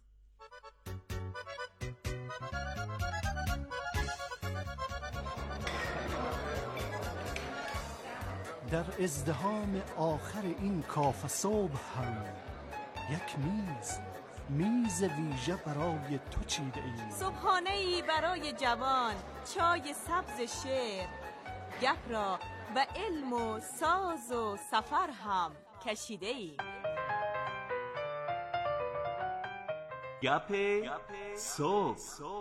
در ازدحام آخر این کافه صبح هم یک میز میز ویژه برای تو چیده ای. صبحانه‌ای برای جوان، چای سبز شعر، گپ را به علم و ساز و سفر هم کشیده ای. گپ صبح.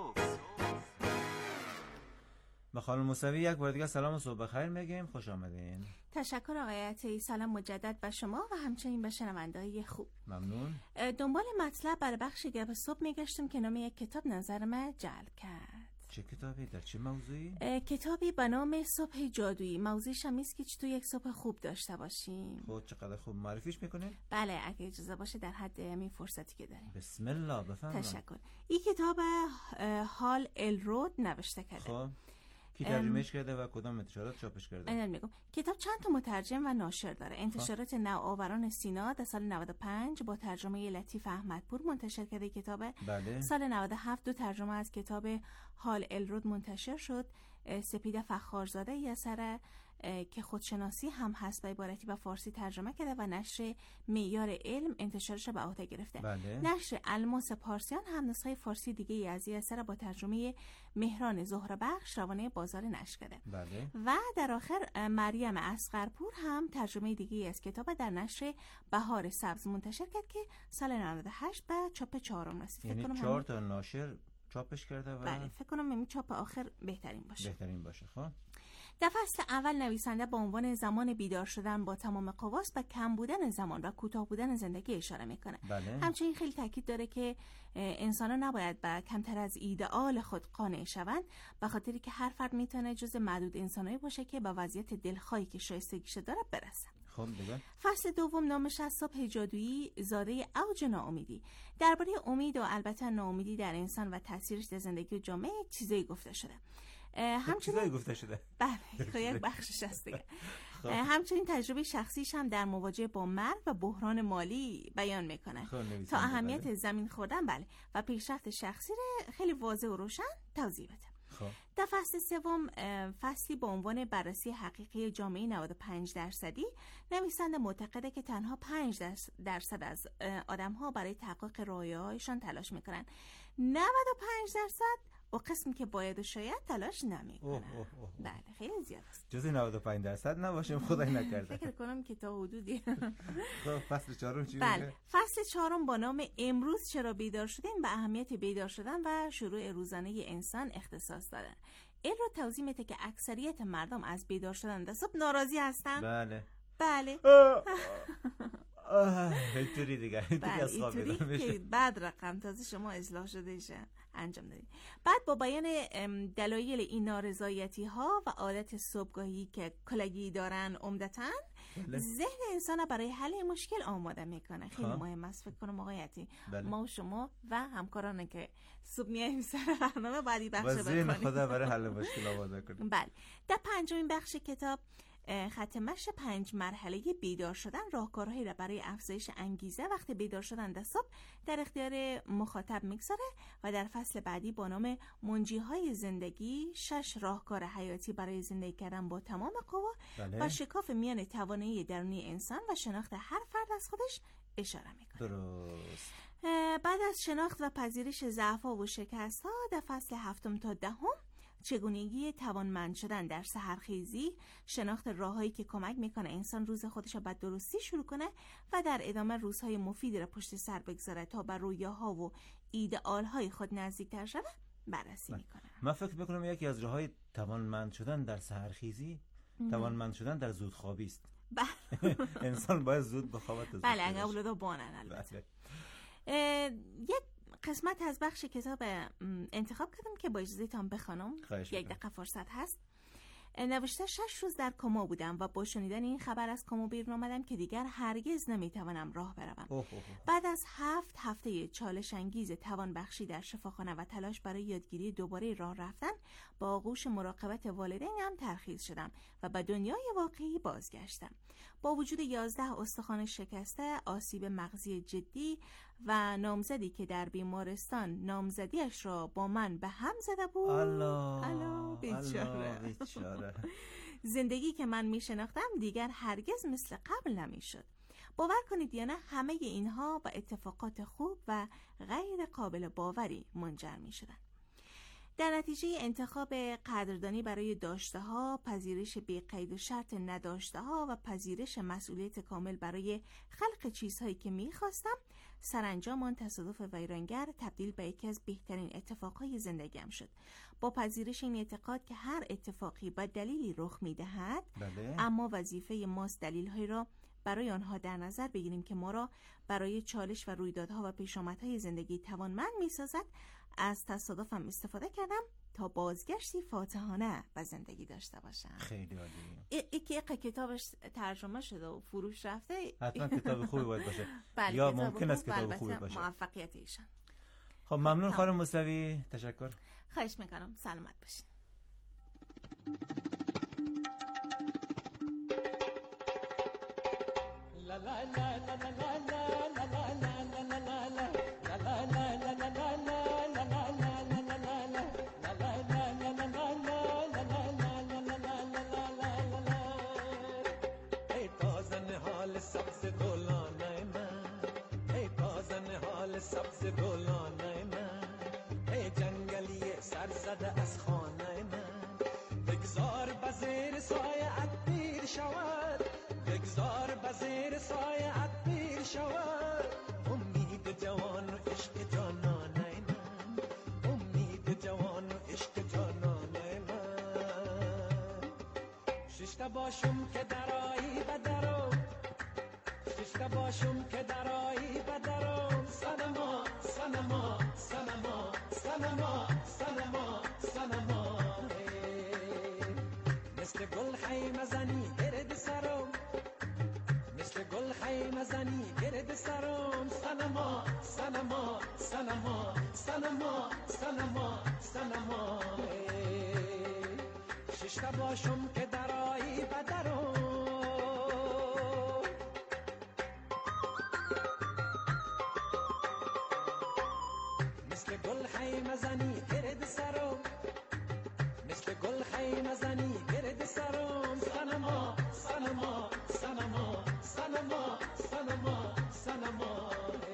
به خانم موسوی یک بار دیگه سلام و صبح بخیر میگیم. خوش آمدین. تشکر آقای عطایی. سلام مجدد به شما و همچنین به شنونده‌های خوب. ممنون. دنبال مطلب برای بخش گپ صبح میگشتم که نام یک کتاب نظر من جلب کرد. چه کتابی؟ در چه موضوعی؟ کتابی به نام صبح جادویی. موضوعش هم است که چطور یک صبح خوب داشته باشیم. خب چقدر خوب معرفیش میکنه؟ بله اگه اجازه باشه در حد همین فرصتی که داریم. بسم الله بفرمایید. تشکر. این کتاب هال الرود نوشته کرده. خب کی ترجمهش کرده و کدام انتشارات چاپش کرده؟ من میگم کتاب چند تا مترجم و ناشر داره. انتشارات نوآوران سینا در سال نود و پنج با ترجمه لطیف احمدپور منتشر کرده کتاب. بله. سال نود و هفت دو ترجمه از کتاب هال الرود منتشر شد. سپیده فخارزاده ای اثر که خودشناسی هم هست به عبارتی به فارسی ترجمه کرده و نشر معیار علم انتشارش به عهده گرفته. بله. نشر الماس پارسیان هم نسخه فارسی دیگه ای از این اثر با ترجمه مهران زهره بخش روانه بازار نشر کرده. بله. و در آخر مریم اصغرپور هم ترجمه دیگه ای از کتاب در نشر بهار سبز منتشر کرد که سال نود و هشت به چاپ چهارم رسید. یعنی چهار تا ناشر چاپش کرده و بله فکر کنم این چاپ آخر بهترین باشه. بهترین باشه. خب در فصل اول نویسنده با عنوان زمان بیدار شدن با تمام قواست به کم بودن زمان و کوتاه بودن زندگی اشاره میکنه. بله. همچنین خیلی تاکید داره که انسان‌ها نباید به کمتر از ایدئال خود قانع شوند، به خاطری که هر فرد میتونه جز معدود انسانایی باشه که به وضعیت دلخواهی که شایستگیش داره برسه. خب دیگه فصل دوم نامش از صبح جادویی زاده اوج ناامیدی. درباره امید و البته ناامیدی در انسان و تاثیرش در زندگی و جامعه چیزایی گفته شده. همچنین گفته شده. بله خب یک بخشش هست دیگه. همچنین تجربه شخصیش هم در مواجهه با مرگ و بحران مالی بیان میکنه تا اهمیت بله. زمین خوردن بله و پیشرفت شخصی رو خیلی واضح و روشن توضیح بده. خب. در فصل سوم فصلی با عنوان بررسی حقیقی جامعه نود و پنج درصدی، نویسنده معتقده که تنها پنج درصد از آدم‌ها برای تحقق رویاهایشان تلاش میکنن. نود و پنج درصد و قسم که باید و شاید تلاش نمیکنن. بله خیلی زیاد است. جز نود و پنج درصد نباشیم خدای نکرده. فکر کنم که تا حدودی. خب فصل چهارم چی بله. فصل چهارم با نام امروز چرا بیدار شدیم به اهمیت بیدار شدن و شروع روزانه انسان اختصاص دادن. این رو توضیح میده که اکثریت مردم از بیدار شدن در صبح ناراضی هستن. بله. بله. اینطوری دیگه اینطوری که بعد رقم تازه شما اصلاح شده ایشه انجام دادید. بعد با بیان دلایل این نارضایتی ها و عادت صبحگاهی که کلگی دارن عمدتاً ذهن انسان برای حل مشکل آماده میکنه. خیلی مهم است فکر کنم آقای عطی ما و شما و همکاران که صبح میایم سر برنامه بعدی بخش بکنیم خدا برای حل مشکل آماده کنیم. بله. در پنجمین بخش کتاب خط مشی پنج مرحله بیدار شدن راهکارهایی را برای افزایش انگیزه وقتی بیدار شدن در صبح در اختیار مخاطب میگذاره و در فصل بعدی با نام منجیهای زندگی شش راهکار حیاتی برای زندگی کردن با تمام قوا بله. و شکاف میان توانایی درونی انسان و شناخت هر فرد از خودش اشاره میکنه. درست. بعد از شناخت و پذیرش ضعف‌ها و شکست‌ها در فصل هفتم تا دهم چگونگی توانمند شدن در سحرخیزی، شناخت راههایی که کمک میکنه انسان روز خودش را به درستی شروع کنه و در ادامه روزهای مفیدی را پشت سر بگذاره تا به رویاها و ایدئالهای خود نزدیکتر شده بررسی میکنه. من فکر میکنم یکی از راههای توانمند شدن در سحرخیزی توانمند شدن در زودخوابی است. انسان باید زود بخوابه. بله، اگه اولادو بانن البته. یک قسمت از بخش کتاب انتخاب کردم که با اجازهتان بخوانم. یک دقیقه فرصت هست. نوشته شش روز در کما بودم و با شنیدن این خبر از کما بیرون آمدم که دیگر هرگز نمیتوانم راه بروم. اوه اوه. بعد از هفت هفته چالش انگیز توان بخشی در شفاخانه و تلاش برای یادگیری دوباره راه رفتن، با آغوش مراقبت والدینم ترخیص شدم و به دنیای واقعی بازگشتم. با وجود یازده استخوان شکسته، آسیب مغزی جدی و نامزدی که در بیمارستان نامزدیش را با من به هم زده بود. الله الله بیچاره. بیچاره. زندگی که من می شناختم دیگر هرگز مثل قبل نمی شد. باور کنید یا نه، همه اینها با اتفاقات خوب و غیر قابل باوری منجر می شدن. در نتیجه انتخاب قدردانی برای داشته ها، پذیرش بی قید و شرط نداشته ها و پذیرش مسئولیت کامل برای خلق چیزهایی که می خواستم، سرانجام آن تصادف ویرانگر تبدیل به یکی از بهترین اتفاقهای زندگیم شد. با پذیرش این اعتقاد که هر اتفاقی با دلیلی رخ می دهد، بله. اما وظیفه ماست دلیل‌های را برای آنها در نظر بگیریم که ما را برای چالش و رویدادها و پیشامدهای زندگی توانمند می سازد، از تصادفم استفاده کردم تا بازگشتی فاتحانه به زندگی داشته باشم. خیلی عالی. یکی که کتابش ترجمه شده و فروش رفته، حتما کتاب خوبی باید باشه. بله، یا ممکن است کتاب خوبی باشه. موفقیت ایشان. خب ممنون خانم موسوی، تشکر. خواهش میکنم، سلامت باشین. لا لا لا لا لا لا لا لا لا لا لا سبز گلانه من، ای بازن حال سبز گلانه من، ای جنگلی سرزده از خانه من، بگذار بزیر سایه ات پیر شود، بگذار بزیر سایه ات پیر شود، امید جوان و عشق جانانه من، امید جوان و عشق جانانه من. ششته باشم که درایی به درو، ششته باشم که درایی به درم، سنما سنما سنما سنما سنما سنما، مثل گل خیمه زنی گرد سرم، مثل گل خیمه زنی گرد سرم، سنما سنما سنما سنما سنما سنما، ششته باشم که درایی به درم. مثل گل خیمه زنی گرد سرم، مثل گل خیمه زنی گرد سرم، سنما سنما سنما سنما سنما سنما،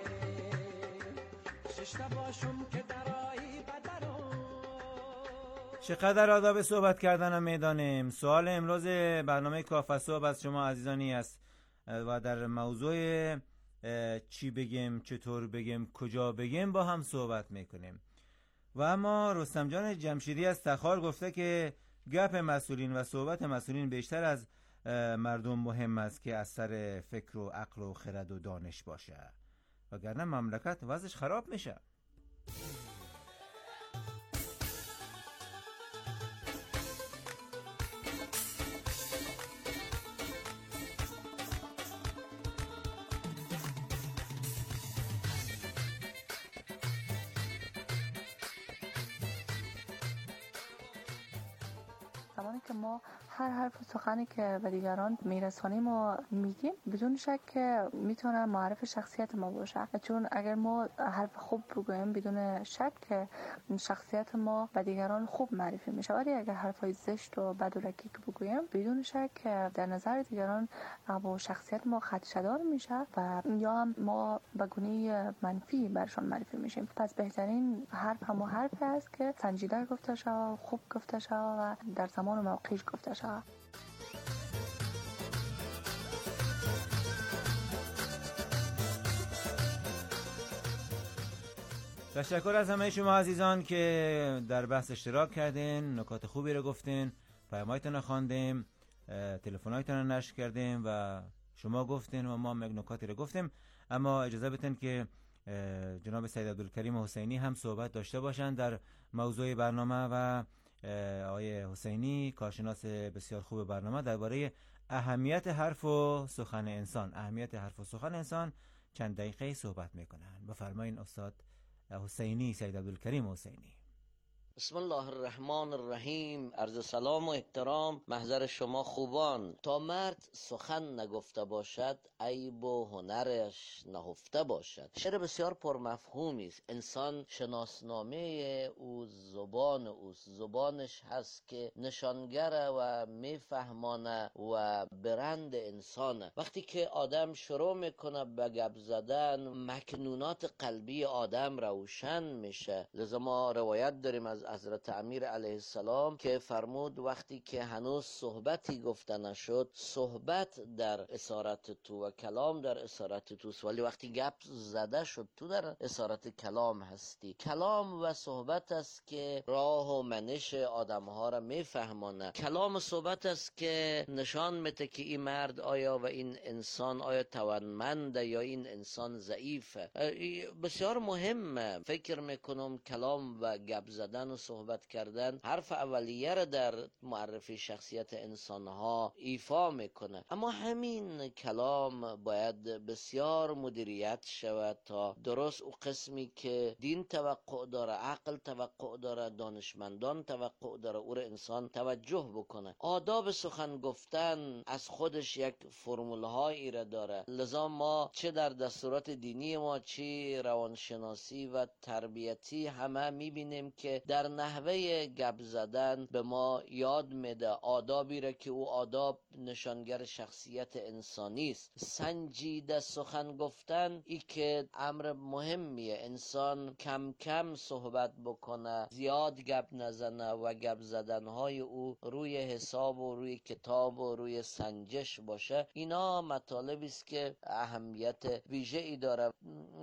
ششته باشم که درایی بدرم. چقدر آداب صحبت کردنم میدانیم. سوال امروز برنامه کافه صبح از شما عزیزانی است و در موضوع چی بگیم، چطور بگیم، کجا بگیم با هم صحبت میکنیم. و اما رستم جان جمشیدی از تخار گفته که گپ مسئولین و صحبت مسئولین بیشتر از مردم مهم است که از سر فکر و عقل و خرد و دانش باشه، وگرنه مملکت وضعش خراب میشه. زمانی که ما هر حرف سخنی که به دیگران میرسانیم و میگیم بدون شک میتونه معرف شخصیت ما باشه، چون اگر ما حرف خوب بگوییم بدون شک شخصیت ما به دیگران خوب معرفی میشه، ولی اگر حرفای زشت و بد و رکیک بگوییم بدون شک در نظر دیگران با شخصیت ما خدشه‌دار میشه و یا هم ما به گونه منفی برشان معرفی میشیم. پس بهترین حرف هم حرف است که سنجیده گفته شود، خوب گفته شود و در زمان و موقعش گفته شود. تشکر از همه شما عزیزان که در بحث اشتراک کردین، نکات خوبی رو گفتین، پیام‌هایتون رو خواندیم، تلفن‌هایتون رو نشر کردیم و شما گفتین و ما نکاتی رو گفتیم. اما اجازه بدین که جناب سید عبدالکریم حسینی هم صحبت داشته باشند در موضوع برنامه و آقای حسینی کارشناس بسیار خوب برنامه درباره اهمیت حرف و سخن انسان اهمیت حرف و سخن انسان چند دقیقه صحبت میکنن. بفرمایید استاد حسینی، سید عبدالکریم حسینی. بسم الله الرحمن الرحیم. عرض سلام و احترام محضر شما خوبان. تا مرد سخن نگفته باشد عیب و هنرش نهفته باشد. شعر بسیار پرمفهومی است. انسان شناسنامه او زبان اوست، زبانش هست که نشانگر و میفهمانه و برند انسانه. وقتی که آدم شروع میکنه به گپ زدن مکنونات قلبی آدم روشن میشه. لذا ما روایت داریم از حضرت امیر علیه السلام که فرمود وقتی که هنوز صحبتی گفته نشد، صحبت در اسارت تو و کلام در اسارت توست، ولی وقتی گپ زده شد تو در اسارت کلام هستی. کلام و صحبت است که راه و منش آدم ها را میفهمانه. کلام و صحبت است که نشان میده که این مرد آیا و این انسان آیا توانمنده یا این انسان ضعیفه. بسیار مهمه. فکر میکنم کلام و گپ زدن و صحبت کردن حرف اولیه را در معرفی شخصیت انسانها ایفا میکنه. اما همین کلام باید بسیار مدیریت شود تا درست او قسمی که دین توقع داره، عقل توقع داره، دانشمندان توقع داره، او را انسان توجه بکنه. آداب سخن گفتن از خودش یک فرمول هایی را داره. لذا ما چه در دستورات دینی ما چه روانشناسی و تربیتی همه میبینیم که در نحوه گپ زدن به ما یاد میده آدابی را که او آداب نشانگر شخصیت انسانی است. سنجیده سخن گفتن ای که امر مهمیه. انسان کم کم صحبت بکنه، زیاد گپ نزنه و گپ زدنهای او روی حساب و روی کتاب و روی سنجش باشه. اینا مطالبی است که اهمیت ویژه‌ای داره.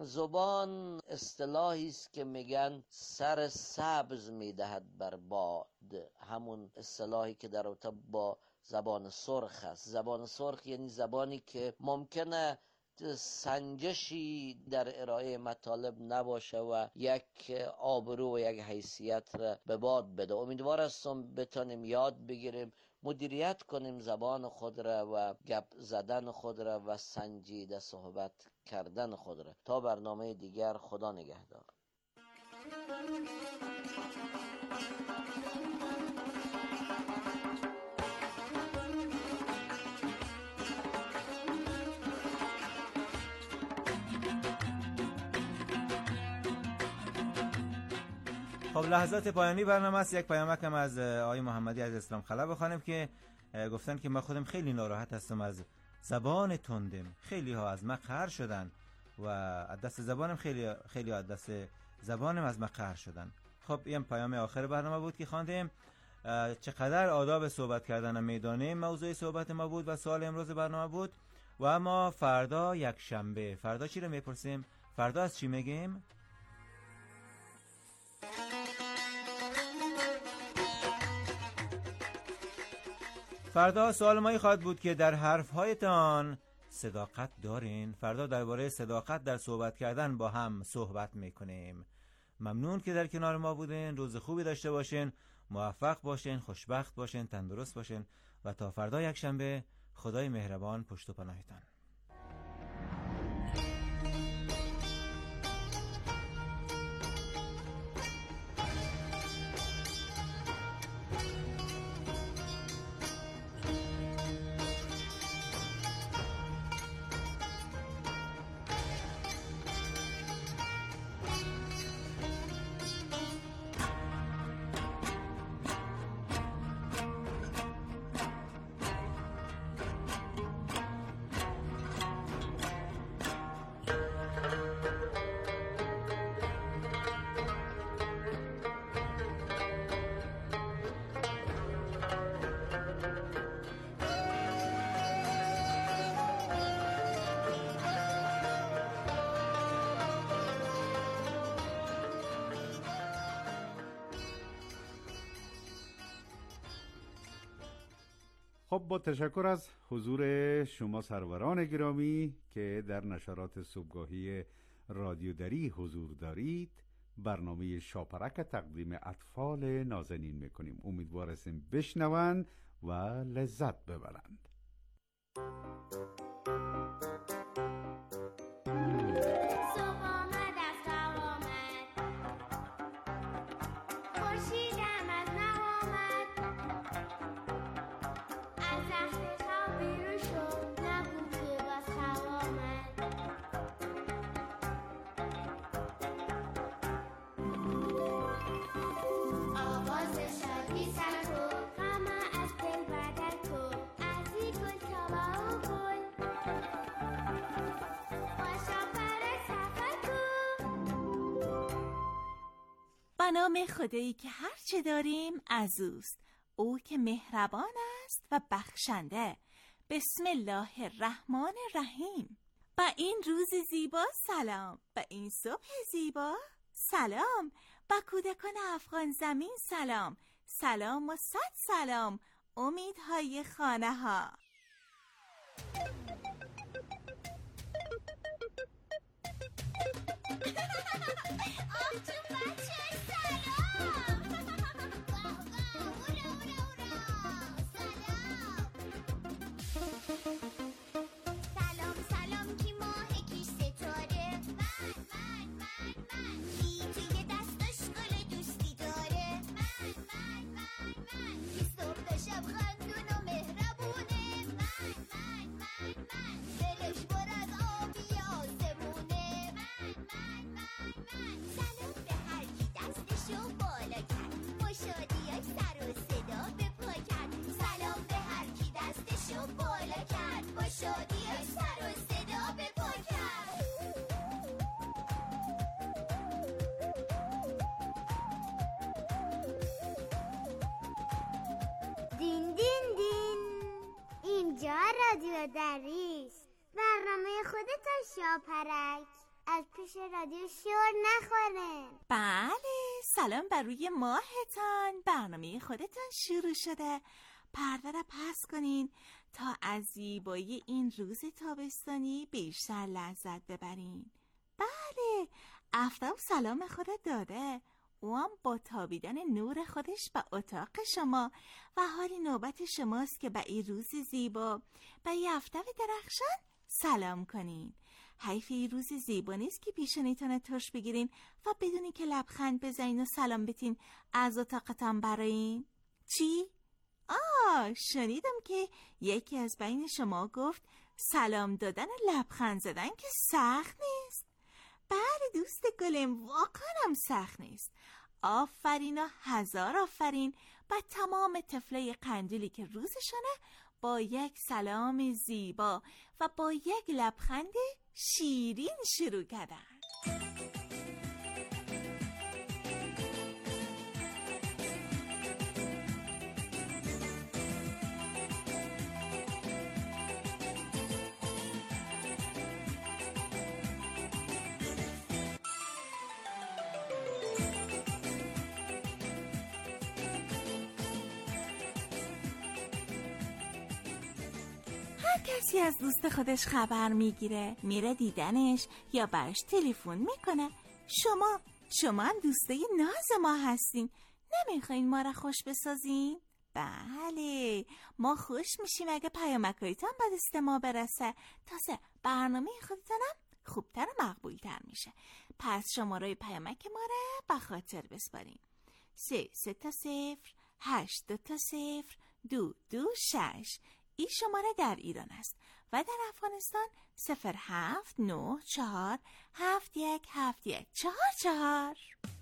زبان اصطلاحی است که میگن سر سبز میدهد بر باد، همون اصطلاحی که در رابطه با زبان سرخ است. زبان سرخ یعنی زبانی که ممکنه سنجشی در ارائه مطالب نباشه و یک آبرو و یک حیثیت را به باد بده. امیدوار هستم بتانیم یاد بگیریم، مدیریت کنیم زبان خود را و گپ زدن خود را و سنجیده صحبت کردن خود را. تا برنامه دیگر، خدا نگهدار. خب لحظات پایانی برنامه است. یک پیامک از آقای محمدی از اسلام خلا بخوانیم که گفتن که ما خودم خیلی ناراحت هستم از زبان تندم. خیلی ها از ما قهر شدن و از دست زبانم خیلی خیلی از دست زبانم از ما قهر شدن. خب این پیام آخر برنامه بود که خواندیم. چقدر آداب صحبت کردن میدانه موضوع صحبت ما بود و سوال امروز برنامه بود. و اما فردا یک شنبه، فردا چی رو میپرسیم؟ فردا از چی میگیم؟ فردا سوال مایی خواهد بود که در حرفهایتان صداقت دارین؟ فردا درباره صداقت در صحبت کردن با هم صحبت میکنیم. ممنون که در کنار ما بودین. روز خوبی داشته باشین، موفق باشین، خوشبخت باشین، تندرست باشین و تا فردا یک شنبه، خدای مهربان پشت و پناهتان. خب با تشکر از حضور شما سروران گرامی که در نشرات صبحگاهی رادیو دری حضور دارید، برنامه شاپرک تقدیم اطفال نازنین میکنیم. امیدوار هستیم بشنوند و لذت ببرند. به نام خدایی که هر چه داریم از اوست، او که مهربان است و بخشنده. بسم الله الرحمن الرحیم. با این روز زیبا سلام، با این صبح زیبا سلام، با کودکان افغان زمین سلام، سلام و صد سلام، امیدهای خانه ها. دین دین دین، اینجا رادیو دریست. برنامه خودتان شاپرک، از پیش رادیو شور نخوره. بله، سلام بر روی ماهتان. برنامه خودتان شروع شده. پرده را پس کنین تا از زیبایی این روز تابستانی بیشتر لذت ببرین. بله، آفتاب سلام خودت داده، او هم با تابیدن نور خودش به اتاق شما و حالی نوبت شماست که به این روز زیبا، به این آفتاب درخشان سلام کنین. حیف این روز زیبا نیست که پیشانیتان ترش بگیرین و بدونی که لبخند بزنین و سلام بتین از اتاقتان برایین. چی؟ آه، شنیدم که یکی از بین شما گفت سلام دادن و لبخند زدن که سخت نیست. بله دوست گلم، واقعا هم سخت نیست. آفرین و هزار آفرین با تمام طفلای قندیلی که روزشانه با یک سلام زیبا و با یک لبخند شیرین شروع کردن. کسی از دوست خودش خبر میگیره، میره دیدنش یا برش تلفن میکنه. شما شما هم دوستای ناز ما هستین، نمیخواین ما را خوش بسازین؟ بله، ما خوش میشیم اگه پیامکایتان به دست ما برسه. تازه برنامه خودتانم خوبتر و مقبولتر میشه. پس شماره پیامک ما را به خاطر بسپارین: سه سه تا صفر هشت دو تا صفر دو دو شش. این شماره در ایران است و در افغانستان صفر هفت نه چهار هفت یک هفت یک چهار چهار.